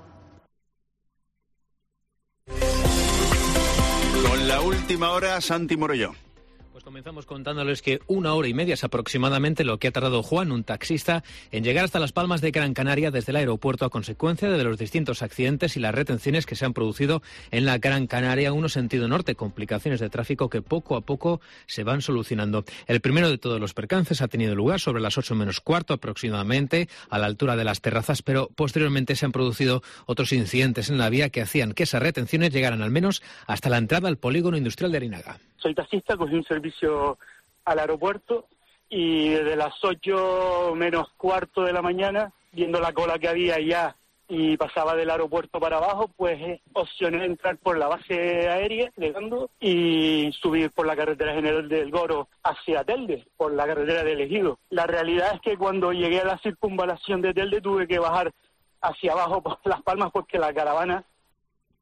Con la última hora, Santi Morello. Pues comenzamos contándoles que 1 hora y media es aproximadamente lo que ha tardado Juan, un taxista, en llegar hasta Las Palmas de Gran Canaria desde el aeropuerto a consecuencia de los distintos accidentes y las retenciones que se han producido en la Gran Canaria, uno sentido norte, complicaciones de tráfico que poco a poco se van solucionando. El primero de todos los percances ha tenido lugar sobre las 8 menos cuarto aproximadamente, a la altura de Las Terrazas, pero posteriormente se han producido otros incidentes en la vía que hacían que esas retenciones llegaran al menos hasta la entrada al polígono industrial de Arinaga. Soy taxista, cogí un servicio al aeropuerto y desde las 8 menos cuarto de la mañana, viendo la cola que había ya y pasaba del aeropuerto para abajo, pues opcioné entrar por la base aérea, llegando, y subir por la carretera General del Goro hacia Telde, por la carretera de Ejido. La realidad es que cuando llegué a la circunvalación de Telde tuve que bajar hacia abajo por Las Palmas porque la caravana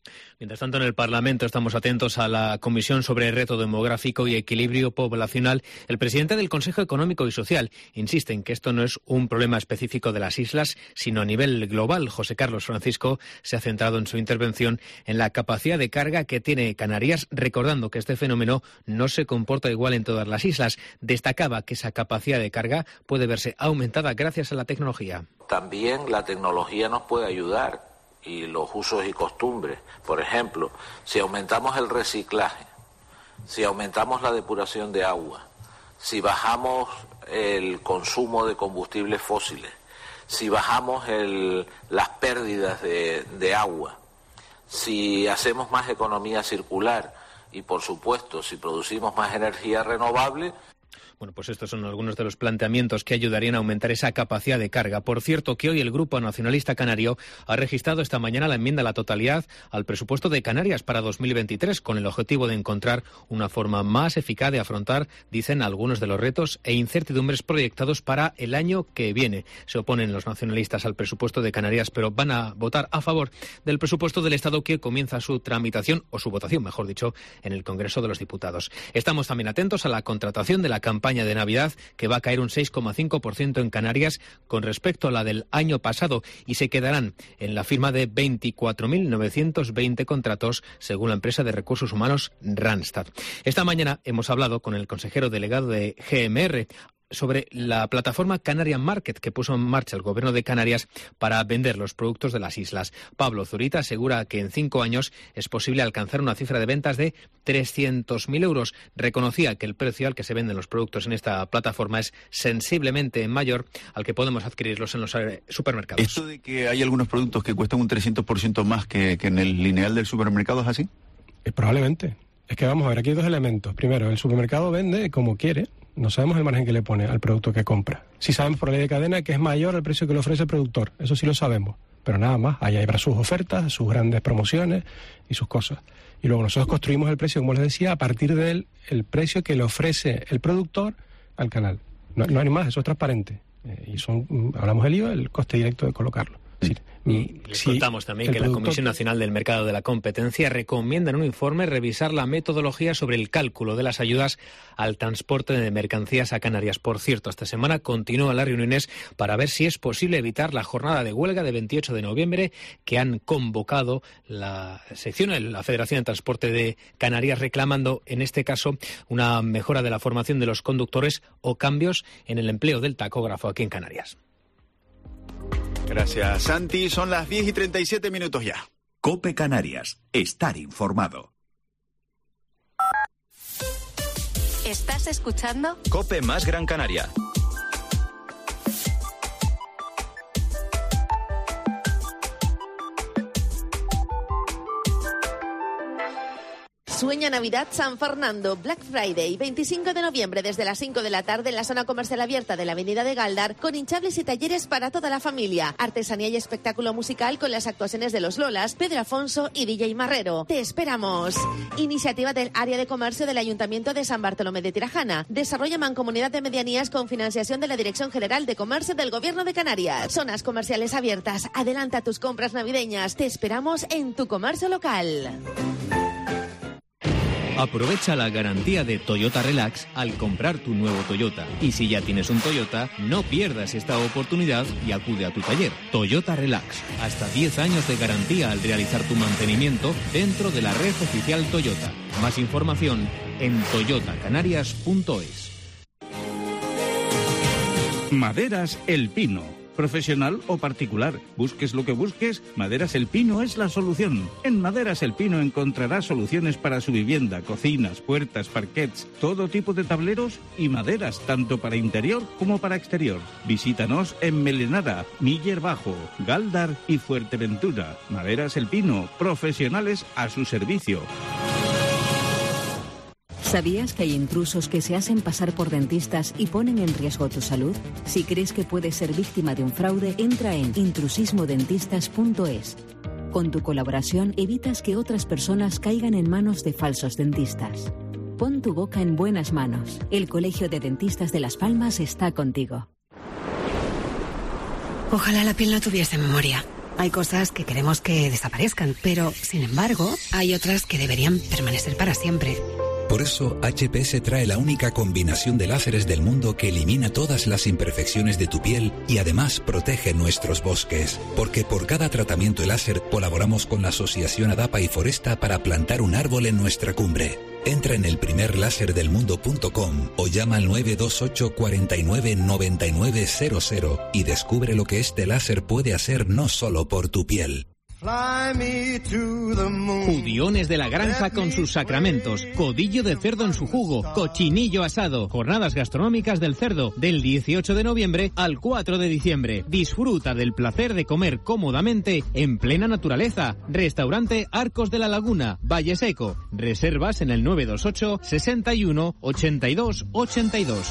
Mientras tanto, en el Parlamento estamos atentos a la Comisión sobre Reto Demográfico y Equilibrio Poblacional. El presidente del Consejo Económico y Social insiste en que esto no es un problema específico de las islas, sino a nivel global. José Carlos Francisco se ha centrado en su intervención en la capacidad de carga que tiene Canarias, recordando que este fenómeno no se comporta igual en todas las islas. Destacaba que esa capacidad de carga puede verse aumentada gracias a la tecnología. También la tecnología nos puede ayudar. Y los usos y costumbres. Por ejemplo, si aumentamos el reciclaje, si aumentamos la depuración de agua, si bajamos el consumo de combustibles fósiles, si bajamos las pérdidas de agua, si hacemos más economía circular y, por supuesto, si producimos más energía renovable. Bueno, pues estos son algunos de los planteamientos que ayudarían a aumentar esa capacidad de carga. Por cierto, que hoy el Grupo Nacionalista Canario ha registrado esta mañana la enmienda a la totalidad al presupuesto de Canarias para 2023, con el objetivo de encontrar una forma más eficaz de afrontar, dicen, algunos de los retos e incertidumbres proyectados para el año que viene. Se oponen los nacionalistas al presupuesto de Canarias, pero van a votar a favor del presupuesto del Estado, que comienza su tramitación, o su votación, mejor dicho, en el Congreso de los Diputados. Estamos también atentos a la contratación de la campaña de Navidad, que va a caer un 6,5% en Canarias con respecto a la del año pasado, y se quedarán en la firma de 24.920 contratos, según la empresa de recursos humanos Randstad. Esta mañana hemos hablado con el consejero delegado de GMR sobre la plataforma Canarian Market que puso en marcha el Gobierno de Canarias para vender los productos de las islas. Pablo Zurita asegura que en 5 años es posible alcanzar una cifra de ventas de 300.000 euros. Reconocía que el precio al que se venden los productos en esta plataforma es sensiblemente mayor al que podemos adquirirlos en los supermercados. ¿Esto de que hay algunos productos que cuestan un 300% más que en el lineal del supermercado es así? Probablemente. Es que vamos a ver, aquí hay 2 elementos. Primero, el supermercado vende como quiere. No sabemos el margen que le pone al producto que compra. Sí sabemos por ley de cadena que es mayor el precio que le ofrece el productor. Eso sí lo sabemos. Pero nada más. Ahí habrá sus ofertas, sus grandes promociones y sus cosas. Y luego nosotros construimos el precio, como les decía, a partir del precio que le ofrece el productor al canal. No hay más, eso es transparente. Y hablamos del IVA, el coste directo de colocarlo. Y les contamos también que la Comisión Nacional del Mercado de la Competencia recomienda en un informe revisar la metodología sobre el cálculo de las ayudas al transporte de mercancías a Canarias. Por cierto, esta semana continúan las reuniones para ver si es posible evitar la jornada de huelga de 28 de noviembre que han convocado la sección, la Federación de Transporte de Canarias, reclamando en este caso una mejora de la formación de los conductores o cambios en el empleo del tacógrafo aquí en Canarias. Gracias, Santi. Son las 10:37 ya. COPE Canarias. Estar informado. ¿Estás escuchando? COPE más Gran Canaria. Sueña Navidad San Fernando, Black Friday, 25 de noviembre desde las 5 de la tarde en la zona comercial abierta de la avenida de Galdar, con hinchables y talleres para toda la familia, artesanía y espectáculo musical con las actuaciones de los Lolas, Pedro Afonso y DJ Marrero. ¡Te esperamos! Iniciativa del Área de Comercio del Ayuntamiento de San Bartolomé de Tirajana. Desarrolla mancomunidad de medianías con financiación de la Dirección General de Comercio del Gobierno de Canarias. Zonas comerciales abiertas. Adelanta tus compras navideñas. Te esperamos en tu comercio local. Aprovecha la garantía de Toyota Relax al comprar tu nuevo Toyota. Y si ya tienes un Toyota, no pierdas esta oportunidad y acude a tu taller. Toyota Relax. Hasta 10 años de garantía al realizar tu mantenimiento dentro de la red oficial Toyota. Más información en toyotacanarias.es. Maderas El Pino. Profesional o particular, busques lo que busques, Maderas El Pino es la solución. En Maderas El Pino encontrarás soluciones para su vivienda, cocinas, puertas, parquets, todo tipo de tableros y maderas, tanto para interior como para exterior. Visítanos en Melenara, Miller Bajo, Galdar y Fuerteventura. Maderas El Pino, profesionales a su servicio. ¿Sabías que hay intrusos que se hacen pasar por dentistas y ponen en riesgo tu salud? Si crees que puedes ser víctima de un fraude, entra en intrusismodentistas.es. Con tu colaboración evitas que otras personas caigan en manos de falsos dentistas. Pon tu boca en buenas manos. El Colegio de Dentistas de Las Palmas está contigo. Ojalá la piel no tuviese memoria. Hay cosas que queremos que desaparezcan, pero, sin embargo, hay otras que deberían permanecer para siempre. Por eso, HPS trae la única combinación de láseres del mundo que elimina todas las imperfecciones de tu piel y además protege nuestros bosques. Porque por cada tratamiento láser colaboramos con la Asociación Adapa y Foresta para plantar un árbol en nuestra cumbre. Entra en elprimerlaserdelmundo.com o llama al 928 49 99 00 y descubre lo que este láser puede hacer no solo por tu piel. Judiones de la Granja con sus sacramentos, codillo de cerdo en su jugo, cochinillo asado, jornadas gastronómicas del cerdo del 18 de noviembre al 4 de diciembre. Disfruta del placer de comer cómodamente en plena naturaleza. Restaurante Arcos de la Laguna, Valle Seco. Reservas en el 928 61 82 82.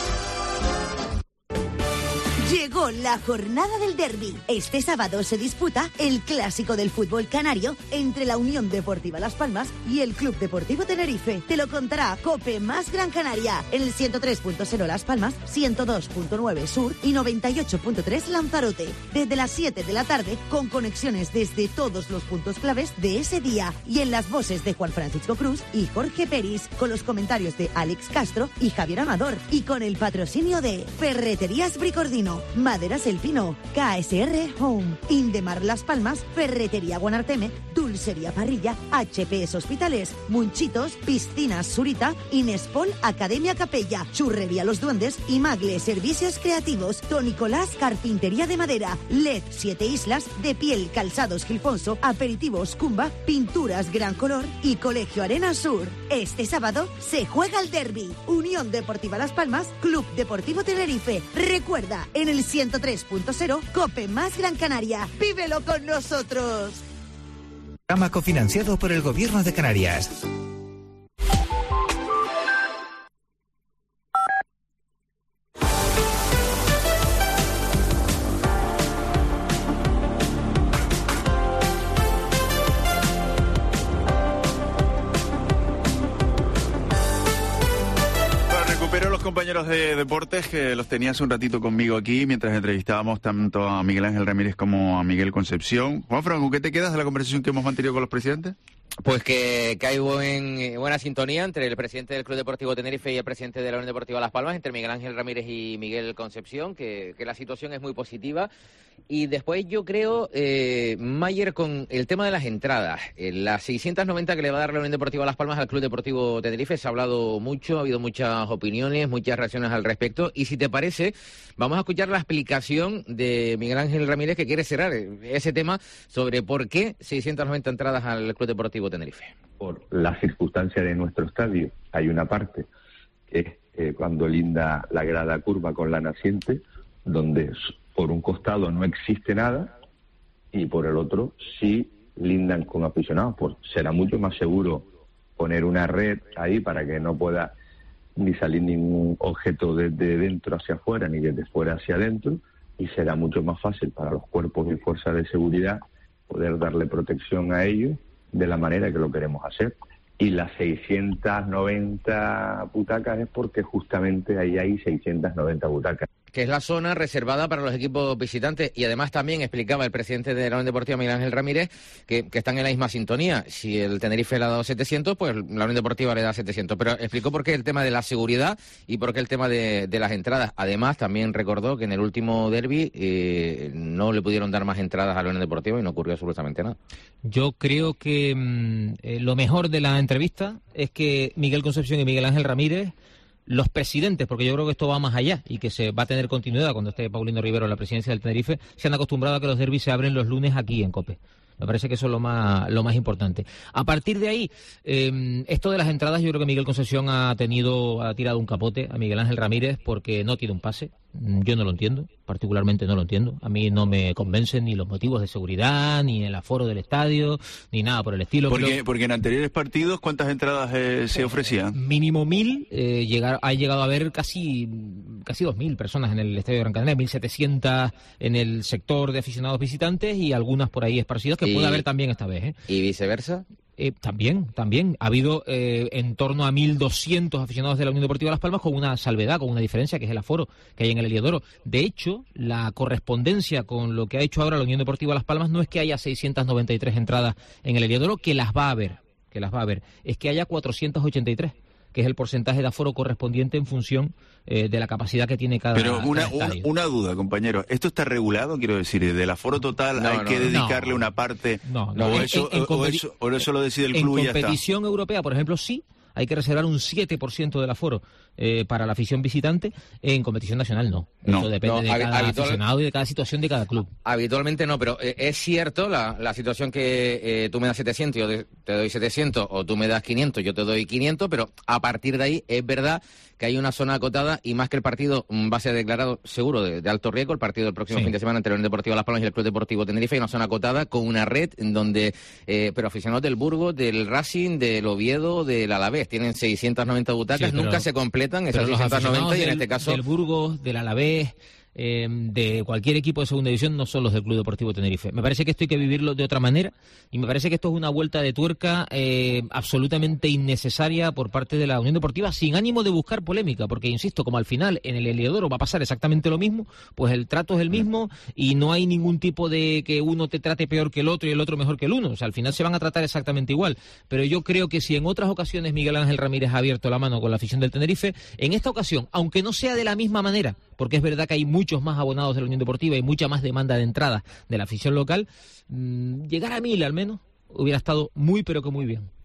Llegó la jornada del derbi. Este sábado se disputa el clásico del fútbol canario entre la Unión Deportiva Las Palmas y el Club Deportivo Tenerife. Te lo contará COPE más Gran Canaria en el 103.0 Las Palmas, 102.9 Sur y 98.3 Lanzarote. Desde las 7 de la tarde, con conexiones desde todos los puntos claves de ese día. Y en las voces de Juan Francisco Cruz y Jorge Peris, con los comentarios de Alex Castro y Javier Amador. Y con el patrocinio de Ferreterías Bricordino, Maderas El Pino, KSR Home, Indemar Las Palmas, Ferretería Guanarteme, Dulcería Parrilla, HPS Hospitales, Munchitos, Piscinas Surita, Inespol Academia Capella, Churrería Los Duendes y Magle Servicios Creativos, Don Nicolás Carpintería de Madera, LED 7 Islas, De Piel Calzados Gilfonso, Aperitivos Cumba, Pinturas Gran Color y Colegio Arena Sur. Este sábado se juega el derbi. Unión Deportiva Las Palmas, Club Deportivo Tenerife. Recuerda, en el 103.0 COPE más Gran Canaria. ¡Vívelo con nosotros! Programa cofinanciado por el Gobierno de Canarias. Compañeros de deportes que los tenía hace un ratito conmigo aquí mientras entrevistábamos tanto a Miguel Ángel Ramírez como a Miguel Concepción. Juanfran, ¿con qué te quedas de la conversación que hemos mantenido con los presidentes? Pues que hay buena sintonía entre el presidente del Club Deportivo Tenerife y el presidente de la Unión Deportiva Las Palmas, entre Miguel Ángel Ramírez y Miguel Concepción, que la situación es muy positiva. Y después yo creo, Mayer, con el tema de las entradas, las 690 que le va a dar la Unión Deportiva Las Palmas al Club Deportivo Tenerife, se ha hablado mucho, ha habido muchas opiniones, muchas reacciones al respecto, y si te parece, vamos a escuchar la explicación de Miguel Ángel Ramírez, que quiere cerrar ese tema sobre por qué 690 entradas al Club Deportivo Tenerife. Por la circunstancia de nuestro estadio, hay una parte que es cuando linda la grada curva con la naciente, donde por un costado no existe nada y por el otro sí lindan con aficionados. Pues será mucho más seguro poner una red ahí para que no pueda ni salir ningún objeto desde dentro hacia afuera ni desde fuera hacia adentro, y será mucho más fácil para los cuerpos y fuerzas de seguridad poder darle protección a ellos de la manera que lo queremos hacer. Y las 690 butacas es porque justamente ahí hay 690 butacas. Que es la zona reservada para los equipos visitantes, y además también explicaba el presidente de la Unión Deportiva, Miguel Ángel Ramírez, que están en la misma sintonía. Si el Tenerife le ha dado 700, pues la Unión Deportiva le da 700, pero explicó por qué el tema de la seguridad y por qué el tema de las entradas. Además, también recordó que en el último derbi no le pudieron dar más entradas a la Unión Deportiva y no ocurrió absolutamente nada. Yo creo que lo mejor de la entrevista es que Miguel Concepción y Miguel Ángel Ramírez, los presidentes, porque yo creo que esto va más allá y que se va a tener continuidad cuando esté Paulino Rivero en la presidencia del Tenerife, se han acostumbrado a que los derbis se abren los lunes aquí en COPE. Me parece que eso es lo más importante. A partir de ahí, esto de las entradas, yo creo que Miguel Concepción ha tirado un capote a Miguel Ángel Ramírez porque no tiene un pase. Yo no lo entiendo, particularmente no lo entiendo. A mí no me convencen ni los motivos de seguridad, ni el aforo del estadio, ni nada por el estilo. Porque en anteriores partidos, ¿cuántas entradas se ofrecían? Mínimo 1.000. Ha llegado a haber casi 2.000 personas en el estadio de Gran Canaria, 1.700 en el sector de aficionados visitantes y algunas por ahí esparcidas, que puede haber también esta vez. ¿Y viceversa? También. Ha habido en torno a 1.200 aficionados de la Unión Deportiva Las Palmas, con una salvedad, con una diferencia, que es el aforo que hay en el Heliodoro. De hecho, la correspondencia con lo que ha hecho ahora la Unión Deportiva Las Palmas no es que haya 693 entradas en el Heliodoro, que las va a haber, es que haya 483. Que es el porcentaje de aforo correspondiente en función de la capacidad que tiene cada Pero estadio. una duda, compañero. ¿Esto está regulado? Quiero decir, ¿del aforo total hay que dedicarle una parte? No. ¿O eso lo decide el club y ya está? En competición europea, por ejemplo, sí. Hay que reservar un 7% del aforo para la afición visitante. En competición nacional no. Eso depende de cada aficionado y de cada situación de cada club. Habitualmente no, pero es cierto la situación que tú me das 700, yo te doy 700, o tú me das 500, yo te doy 500, pero a partir de ahí es verdad que hay una zona acotada, y más que el partido va a ser declarado seguro de alto riesgo, el partido del próximo fin de semana entre la Unión Deportiva Las Palmas y el Club Deportivo Tenerife, hay una zona acotada con una red en donde, pero aficionados del Burgos, del Racing, del Oviedo, del Alavés, tienen 690 butacas, nunca se completan esas 690, y en este caso... Del Burgos, del Alavés, de cualquier equipo de segunda división, no son los del Club Deportivo Tenerife. Me parece que esto hay que vivirlo de otra manera, y me parece que esto es una vuelta de tuerca absolutamente innecesaria por parte de la Unión Deportiva, sin ánimo de buscar polémica, porque insisto, como al final en el Heliodoro va a pasar exactamente lo mismo, pues el trato es el mismo y no hay ningún tipo de que uno te trate peor que el otro y el otro mejor que el uno. O sea, al final se van a tratar exactamente igual. Pero yo creo que si en otras ocasiones Miguel Ángel Ramírez ha abierto la mano con la afición del Tenerife, en esta ocasión, aunque no sea de la misma manera, porque es verdad que hay muchos más abonados de la Unión Deportiva y mucha más demanda de entradas de la afición local, llegar a 1.000 al menos hubiera estado muy, pero que muy bien.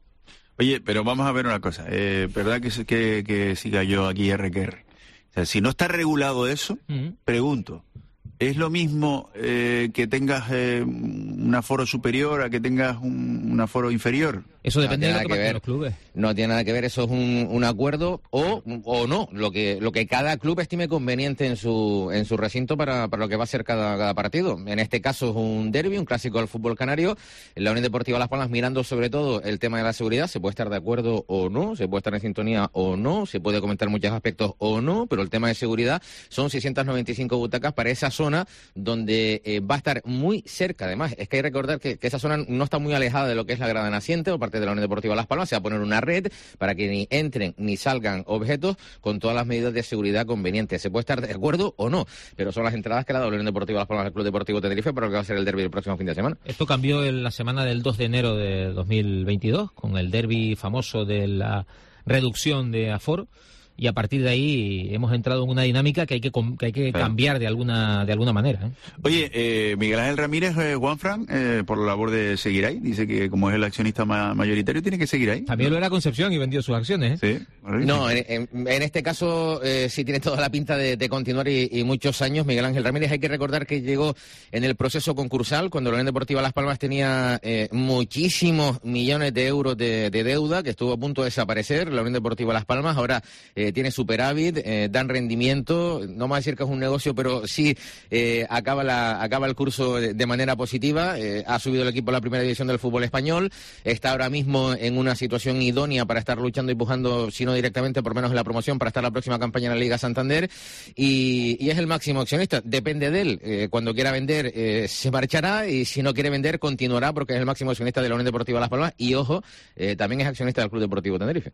Oye, pero vamos a ver una cosa. ¿Verdad que siga yo aquí R&R? O sea, si no está regulado eso, pregunto, ¿es lo mismo que tengas un aforo superior a que tengas un aforo inferior? Eso depende de lo que pacten los clubes. No tiene nada que ver, eso es un acuerdo o no, lo que cada club estime conveniente en su recinto para lo que va a ser cada partido. En este caso es un derbi, un clásico del fútbol canario. La Unión Deportiva Las Palmas mirando sobre todo el tema de la seguridad, se puede estar de acuerdo o no, se puede estar en sintonía o no, se puede comentar muchos aspectos o no, pero el tema de seguridad son 695 butacas para esa zona donde va a estar muy cerca. Además, es que hay que recordar que esa zona no está muy alejada de lo que es la grada naciente o parte de la Unión Deportiva Las Palmas. Se va a poner una red para que ni entren ni salgan objetos, con todas las medidas de seguridad convenientes. Se puede estar de acuerdo o no, pero son las entradas que le ha dado la Unión Deportiva Las Palmas al Club Deportivo Tenerife para lo que va a ser el derbi el próximo fin de semana. Esto cambió en la semana del 2 de enero de 2022, con el derbi famoso de la reducción de aforo. Y a partir de ahí hemos entrado en una dinámica que hay que cambiar de alguna manera, ¿eh? Oye, Miguel Ángel Ramírez, Juanfran, por la labor de seguir ahí, dice que como es el accionista mayoritario tiene que seguir ahí. También lo era Concepción y vendió sus acciones, ¿eh? Sí. No, en este caso sí tiene toda la pinta de continuar y muchos años. Miguel Ángel Ramírez, hay que recordar que llegó en el proceso concursal cuando la Unión Deportiva Las Palmas tenía muchísimos millones de euros de deuda, que estuvo a punto de desaparecer. La Unión Deportiva Las Palmas ahora tiene superávit, dan rendimiento. No vamos a decir que es un negocio, pero sí acaba el curso de manera positiva. Ha subido el equipo a la primera división del fútbol español. Está ahora mismo en una situación idónea para estar luchando y pujando, si no directamente, por menos en la promoción, para estar la próxima campaña en la Liga Santander. Y es el máximo accionista. Depende de él. Cuando quiera vender, se marchará, y si no quiere vender, continuará, porque es el máximo accionista de la Unión Deportiva Las Palmas. Y ojo, también es accionista del Club Deportivo Tenerife.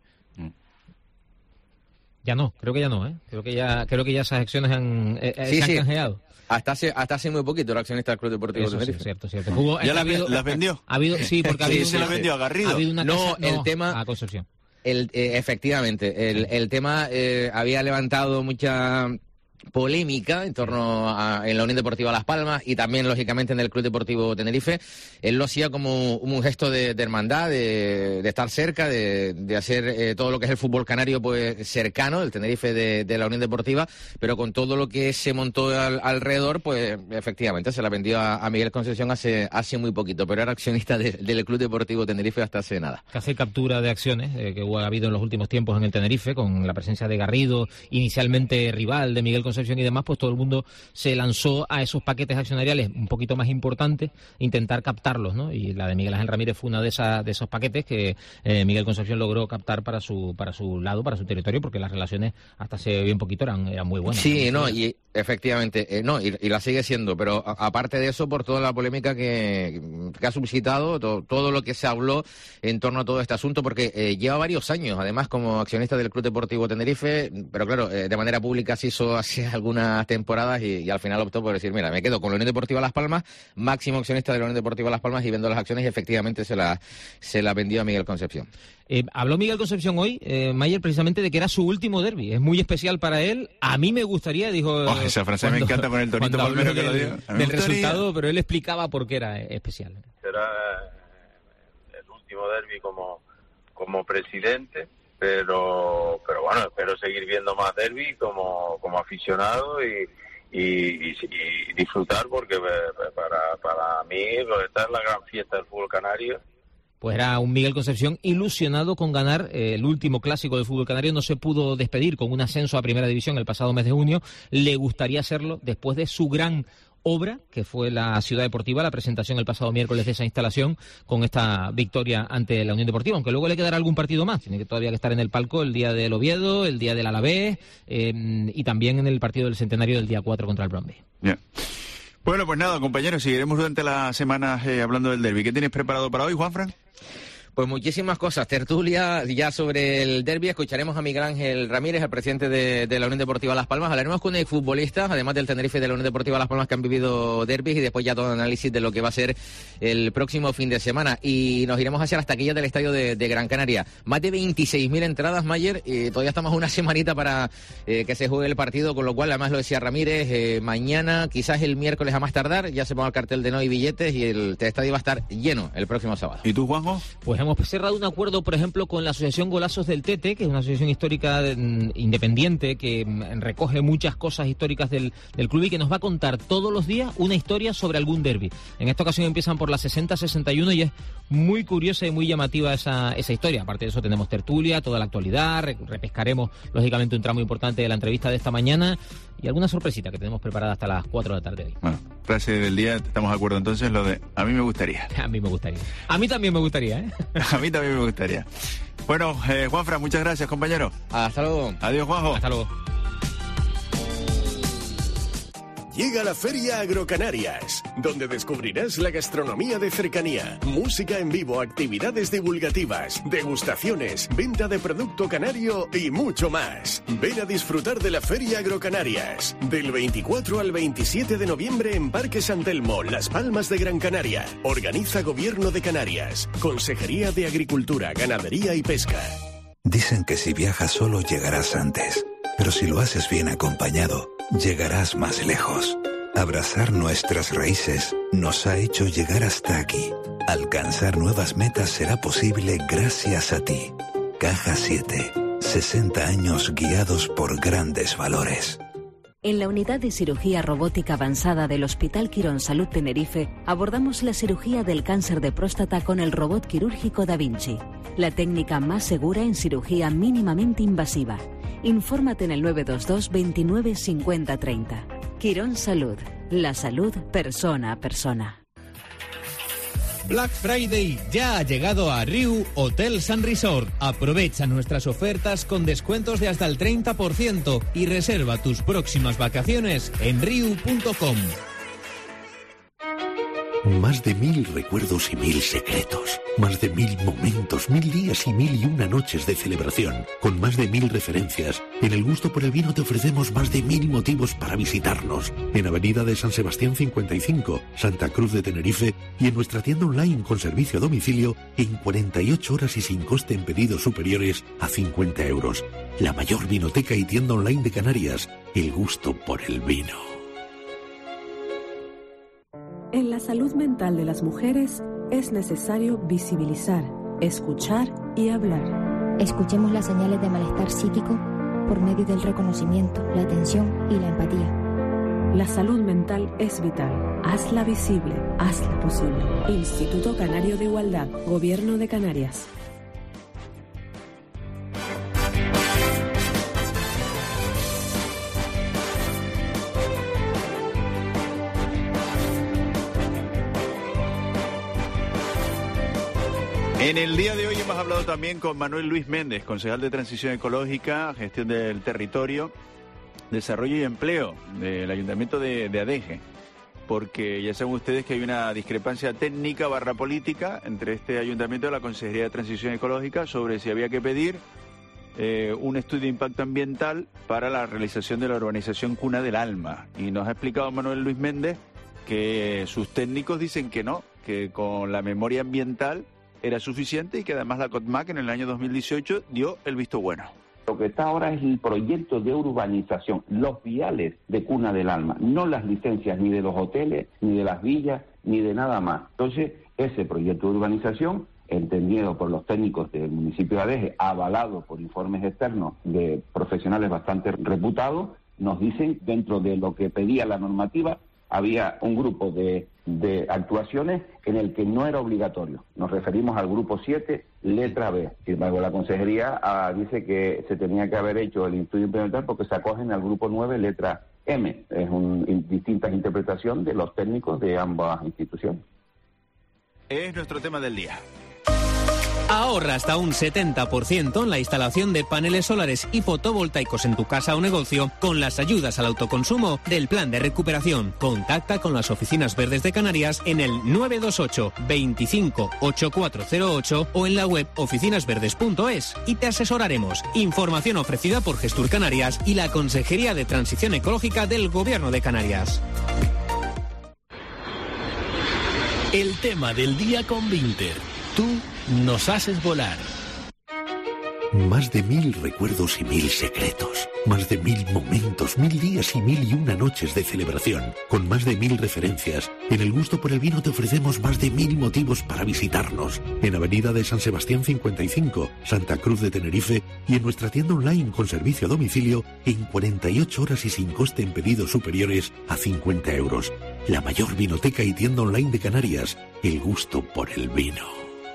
Ya no, creo que ya no, ¿eh? Creo que ya esas acciones se han canjeado. Hasta hace muy poquito era accionista del Club Deportivo Tenerife. Sí, cierto. ¿Ya las vendió? Sí, porque ha habido se las vendió a Garrido. El tema a Concepción. Efectivamente, el tema había levantado mucha polémica en torno en la Unión Deportiva Las Palmas y también, lógicamente, en el Club Deportivo Tenerife. Él lo hacía como un gesto de hermandad, de estar cerca, de hacer todo lo que es el fútbol canario pues cercano, el Tenerife de la Unión Deportiva, pero con todo lo que se montó alrededor, pues efectivamente se la vendió a Miguel Concepción hace muy poquito, pero era accionista del Club Deportivo Tenerife hasta hace nada. Que hace captura de acciones que ha habido en los últimos tiempos en el Tenerife, con la presencia de Garrido, inicialmente rival de Miguel Concepción y demás, pues todo el mundo se lanzó a esos paquetes accionariales un poquito más importantes, intentar captarlos, ¿no? Y la de Miguel Ángel Ramírez fue una de esos paquetes que Miguel Concepción logró captar para su lado, para su territorio, porque las relaciones hasta hace bien poquito eran muy buenas. Sí, no, y efectivamente, y la sigue siendo, pero aparte de eso, por toda la polémica que ha suscitado, todo lo que se habló en torno a todo este asunto, porque lleva varios años, además, como accionista del Club Deportivo Tenerife, pero claro, de manera pública se hizo hace algunas temporadas y al final optó por decir, mira, me quedo con la Unión Deportiva Las Palmas, máximo accionista de la Unión Deportiva Las Palmas, y vendo las acciones, y efectivamente se la vendió a Miguel Concepción. Habló Miguel Concepción hoy, Mayer, precisamente de que era su último derbi. Es muy especial para él. A mí me gustaría, dijo... esa frase me encanta con el tonito palmero que lo digo. Del resultado, pero él explicaba por qué era especial. Será el último derbi como presidente, pero bueno, espero seguir viendo más derbi como aficionado y disfrutar, porque para mí esta es la gran fiesta del fútbol canario. Pues era un Miguel Concepción ilusionado con ganar el último clásico del fútbol canario. No se pudo despedir con un ascenso a Primera División el pasado mes de junio. Le gustaría hacerlo después de su gran obra, que fue la Ciudad Deportiva, la presentación el pasado miércoles de esa instalación, con esta victoria ante la Unión Deportiva, aunque luego le quedará algún partido más. Tiene que todavía que estar en el palco el día del Oviedo, el día del Alavés, y también en el partido del Centenario del día 4 contra el Brøndby. Yeah. Bueno, pues nada, compañeros, seguiremos durante la semana hablando del derbi. ¿Qué tienes preparado para hoy, Juanfran? Pues muchísimas cosas. Tertulia ya sobre el derbi. Escucharemos a Miguel Ángel Ramírez, el presidente de la Unión Deportiva Las Palmas. Hablaremos con exfutbolistas, además del Tenerife y de la Unión Deportiva Las Palmas, que han vivido derbis, y después ya todo análisis de lo que va a ser el próximo fin de semana. Y nos iremos hacia las taquillas del estadio de Gran Canaria. Más de 26.000 entradas, Mayer, y todavía estamos una semanita para que se juegue el partido, con lo cual, además lo decía Ramírez, mañana, quizás el miércoles a más tardar, ya se ponga el cartel de no hay billetes y el estadio va a estar lleno el próximo sábado. ¿Y tú, Juanjo? Pues hemos cerrado un acuerdo, por ejemplo, con la Asociación Golazos del Tete, que es una asociación histórica independiente que recoge muchas cosas históricas del club y que nos va a contar todos los días una historia sobre algún derbi. En esta ocasión empiezan por la 60-61 y es muy curiosa y muy llamativa esa historia. Aparte de eso, tenemos tertulia, toda la actualidad, repescaremos lógicamente un tramo importante de la entrevista de esta mañana y alguna sorpresita que tenemos preparada hasta las 4 de la tarde hoy. Bueno, frase del día, estamos de acuerdo entonces, lo de a mí me gustaría. A mí me gustaría. A mí también me gustaría, ¿eh? A mí también me gustaría. Bueno, Juanfran, muchas gracias, compañero. Hasta luego. Adiós, Juanjo. Hasta luego. Llega la Feria Agrocanarias, donde descubrirás la gastronomía de cercanía, música en vivo, actividades divulgativas, degustaciones, venta de producto canario y mucho más. Ven a disfrutar de la Feria Agrocanarias, del 24 al 27 de noviembre en Parque San Telmo, Las Palmas de Gran Canaria. Organiza Gobierno de Canarias, Consejería de Agricultura, Ganadería y Pesca. Dicen que si viajas solo llegarás antes, pero si lo haces bien acompañado, llegarás más lejos. Abrazar nuestras raíces nos ha hecho llegar hasta aquí. Alcanzar nuevas metas será posible gracias a ti. Caja 7. 60 años guiados por grandes valores. En la unidad de cirugía robótica avanzada del Hospital Quirón Salud Tenerife abordamos la cirugía del cáncer de próstata con el robot quirúrgico Da Vinci, la técnica más segura en cirugía mínimamente invasiva. Infórmate en el 922 29 50 30. Quirón Salud, la salud persona a persona. Black Friday ya ha llegado a Riu Hotels & Resort. Aprovecha nuestras ofertas con descuentos de hasta el 30% y reserva tus próximas vacaciones en riu.com. Más de 1000 recuerdos y 1000 secretos. Más de 1000 momentos, 1000 días y 1001 noches de celebración. Con más de 1000 referencias. En El Gusto por el Vino te ofrecemos más de 1000 motivos para visitarnos. En Avenida de San Sebastián 55, Santa Cruz de Tenerife, y en nuestra tienda online con servicio a domicilio en 48 horas y sin coste en pedidos superiores a 50 euros. La mayor vinoteca y tienda online de Canarias. El Gusto por el Vino. En la salud mental de las mujeres es necesario visibilizar, escuchar y hablar. Escuchemos las señales de malestar psíquico por medio del reconocimiento, la atención y la empatía. La salud mental es vital. Hazla visible, hazla posible. Instituto Canario de Igualdad, Gobierno de Canarias. En el día de hoy hemos hablado también con Manuel Luis Méndez, concejal de Transición Ecológica, Gestión del Territorio, Desarrollo y Empleo del Ayuntamiento de Adeje, porque ya saben ustedes que hay una discrepancia técnica / política entre este ayuntamiento y la Consejería de Transición Ecológica sobre si había que pedir un estudio de impacto ambiental para la realización de la urbanización Cuna del Alma. Y nos ha explicado Manuel Luis Méndez que sus técnicos dicen que no, que con la memoria ambiental era suficiente y que además la COTMAC en el año 2018 dio el visto bueno. Lo que está ahora es el proyecto de urbanización, los viales de Cuna del Alma, no las licencias ni de los hoteles, ni de las villas, ni de nada más. Entonces, ese proyecto de urbanización, entendido por los técnicos del municipio de Adeje, avalado por informes externos de profesionales bastante reputados, nos dicen, dentro de lo que pedía la normativa, había un grupo de actuaciones en el que no era obligatorio. Nos referimos al grupo 7, letra B. Sin embargo, la consejería dice que se tenía que haber hecho el estudio implemental porque se acogen al grupo 9, letra M. Es distintas interpretaciones de los técnicos de ambas instituciones. Es nuestro tema del día. Ahorra hasta un 70% en la instalación de paneles solares y fotovoltaicos en tu casa o negocio con las ayudas al autoconsumo del Plan de Recuperación. Contacta con las oficinas verdes de Canarias en el 928 25 8408 o en la web oficinasverdes.es y te asesoraremos. Información ofrecida por Gestur Canarias y la Consejería de Transición Ecológica del Gobierno de Canarias. El tema del día con Vinter. Tú nos haces volar. Más de 1000 recuerdos y 1000 secretos. Más de 1000 momentos, 1000 días y 1001 noches de celebración. Con más de 1000 referencias. En El Gusto por el Vino te ofrecemos más de 1000 motivos para visitarnos. En Avenida de San Sebastián 55, Santa Cruz de Tenerife y en nuestra tienda online con servicio a domicilio en 48 horas y sin coste en pedidos superiores a 50 euros. La mayor vinoteca y tienda online de Canarias. El Gusto por el Vino.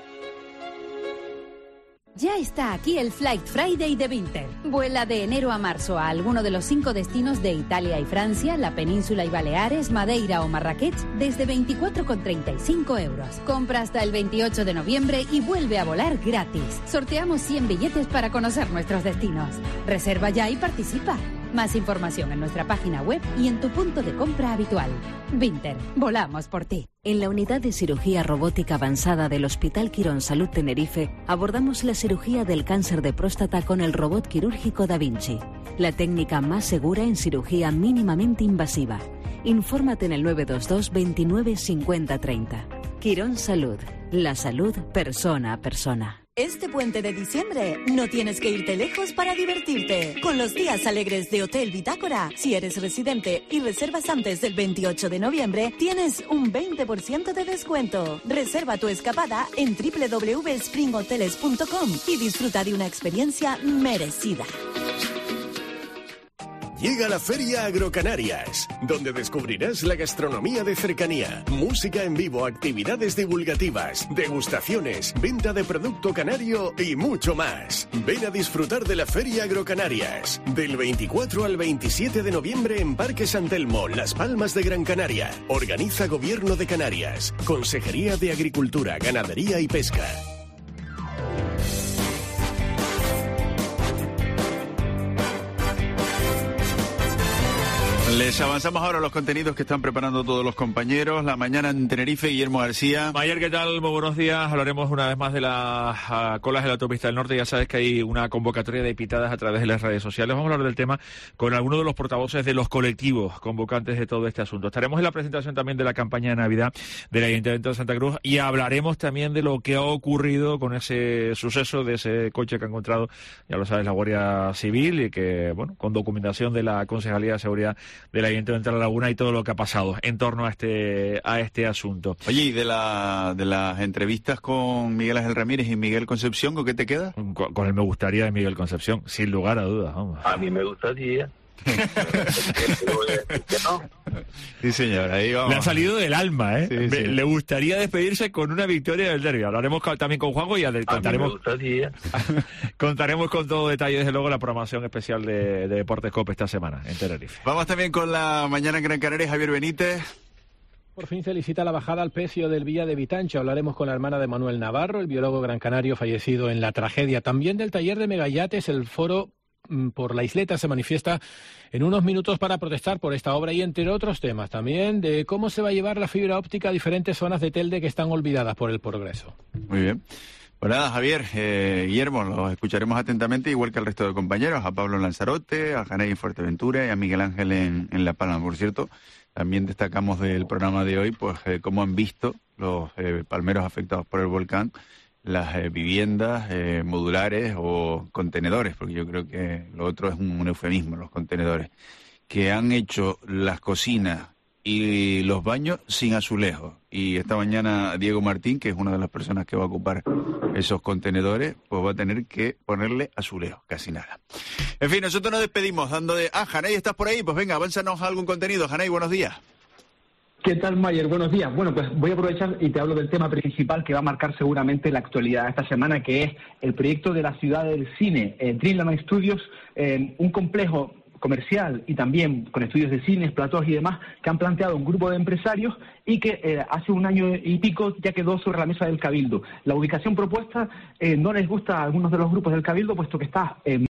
Ya está aquí el Flight Friday de Vinter. Vuela de enero a marzo a alguno de los 5 destinos de Italia y Francia, la Península y Baleares, Madeira o Marrakech desde 24,35 euros. Compra hasta el 28 de noviembre y vuelve a volar gratis. Sorteamos 100 billetes para conocer nuestros destinos. Reserva ya y participa. Más información en nuestra página web y en tu punto de compra habitual. Vinter, volamos por ti. En la unidad de cirugía robótica avanzada del Hospital Quirón Salud Tenerife abordamos la cirugía del cáncer de próstata con el robot quirúrgico Da Vinci, la técnica más segura en cirugía mínimamente invasiva. Infórmate en el 922 29 50 30. Quirón Salud, la salud persona a persona. Este puente de diciembre no tienes que irte lejos para divertirte. Con los días alegres de Hotel Bitácora, si eres residente y reservas antes del 28 de noviembre, tienes un 20% de descuento. Reserva tu escapada en www.springhoteles.com y disfruta de una experiencia merecida. Llega la Feria Agrocanarias, donde descubrirás la gastronomía de cercanía, música en vivo, actividades divulgativas, degustaciones, venta de producto canario y mucho más. Ven a disfrutar de la Feria Agrocanarias, del 24 al 27 de noviembre en Parque San Telmo, Las Palmas de Gran Canaria. Organiza Gobierno de Canarias, Consejería de Agricultura, Ganadería y Pesca. Les avanzamos ahora los contenidos que están preparando todos los compañeros. La mañana en Tenerife, Guillermo García. Mayer, ¿qué tal? Muy buenos días. Hablaremos una vez más de las colas de la autopista del norte. Ya sabes que hay una convocatoria de pitadas a través de las redes sociales. Vamos a hablar del tema con algunos de los portavoces de los colectivos convocantes de todo este asunto. Estaremos en la presentación también de la campaña de Navidad del Ayuntamiento de Santa Cruz y hablaremos también de lo que ha ocurrido con ese suceso de ese coche que ha encontrado, ya lo sabes, la Guardia Civil y que, bueno, con documentación de la Concejalía de Seguridad del Ayuntamiento de La Laguna y todo lo que ha pasado en torno a este asunto. Oye, y de las entrevistas con Miguel Ángel Ramírez y Miguel Concepción, ¿con qué te queda? Con el me gustaría de Miguel Concepción, sin lugar a dudas. Vamos. A mí me gustaría. Sí, señor, ahí vamos. Le ha salido del alma, ¿eh? Sí, sí. Le gustaría despedirse con una victoria del derbi. Hablaremos también con Juanjo y contaremos. Contaremos con todo detalle, desde luego, la programación especial de Deportes COPE esta semana en Tenerife. Vamos también con la mañana en Gran Canaria, Javier Benítez. Por fin se licita la bajada al precio del Villa de Vitancho. Hablaremos con la hermana de Manuel Navarro, el biólogo gran canario fallecido en la tragedia. También del taller de megayates. El foro por la isleta se manifiesta en unos minutos para protestar por esta obra y entre otros temas. También de cómo se va a llevar la fibra óptica a diferentes zonas de Telde que están olvidadas por el progreso. Muy bien. Pues nada, Javier, Guillermo, los escucharemos atentamente, igual que al resto de compañeros, a Pablo en Lanzarote, a Janay en Fuerteventura y a Miguel Ángel en La Palma. Por cierto, también destacamos del programa de hoy, pues cómo han visto los palmeros afectados por el volcán las viviendas modulares o contenedores, porque yo creo que lo otro es un eufemismo, los contenedores, que han hecho las cocinas y los baños sin azulejos. Y esta mañana Diego Martín, que es una de las personas que va a ocupar esos contenedores, pues va a tener que ponerle azulejos, casi nada. En fin, nosotros nos despedimos dando de... Janay, ¿estás por ahí? Pues venga, avánzanos algún contenido. Janay, buenos días. ¿Qué tal, Mayer? Buenos días. Bueno, pues voy a aprovechar y te hablo del tema principal que va a marcar seguramente la actualidad esta semana, que es el proyecto de la ciudad del cine, Dreamland Studios, un complejo comercial y también con estudios de cines, platós y demás, que han planteado un grupo de empresarios y que hace un año y pico ya quedó sobre la mesa del Cabildo. La ubicación propuesta no les gusta a algunos de los grupos del Cabildo, puesto que está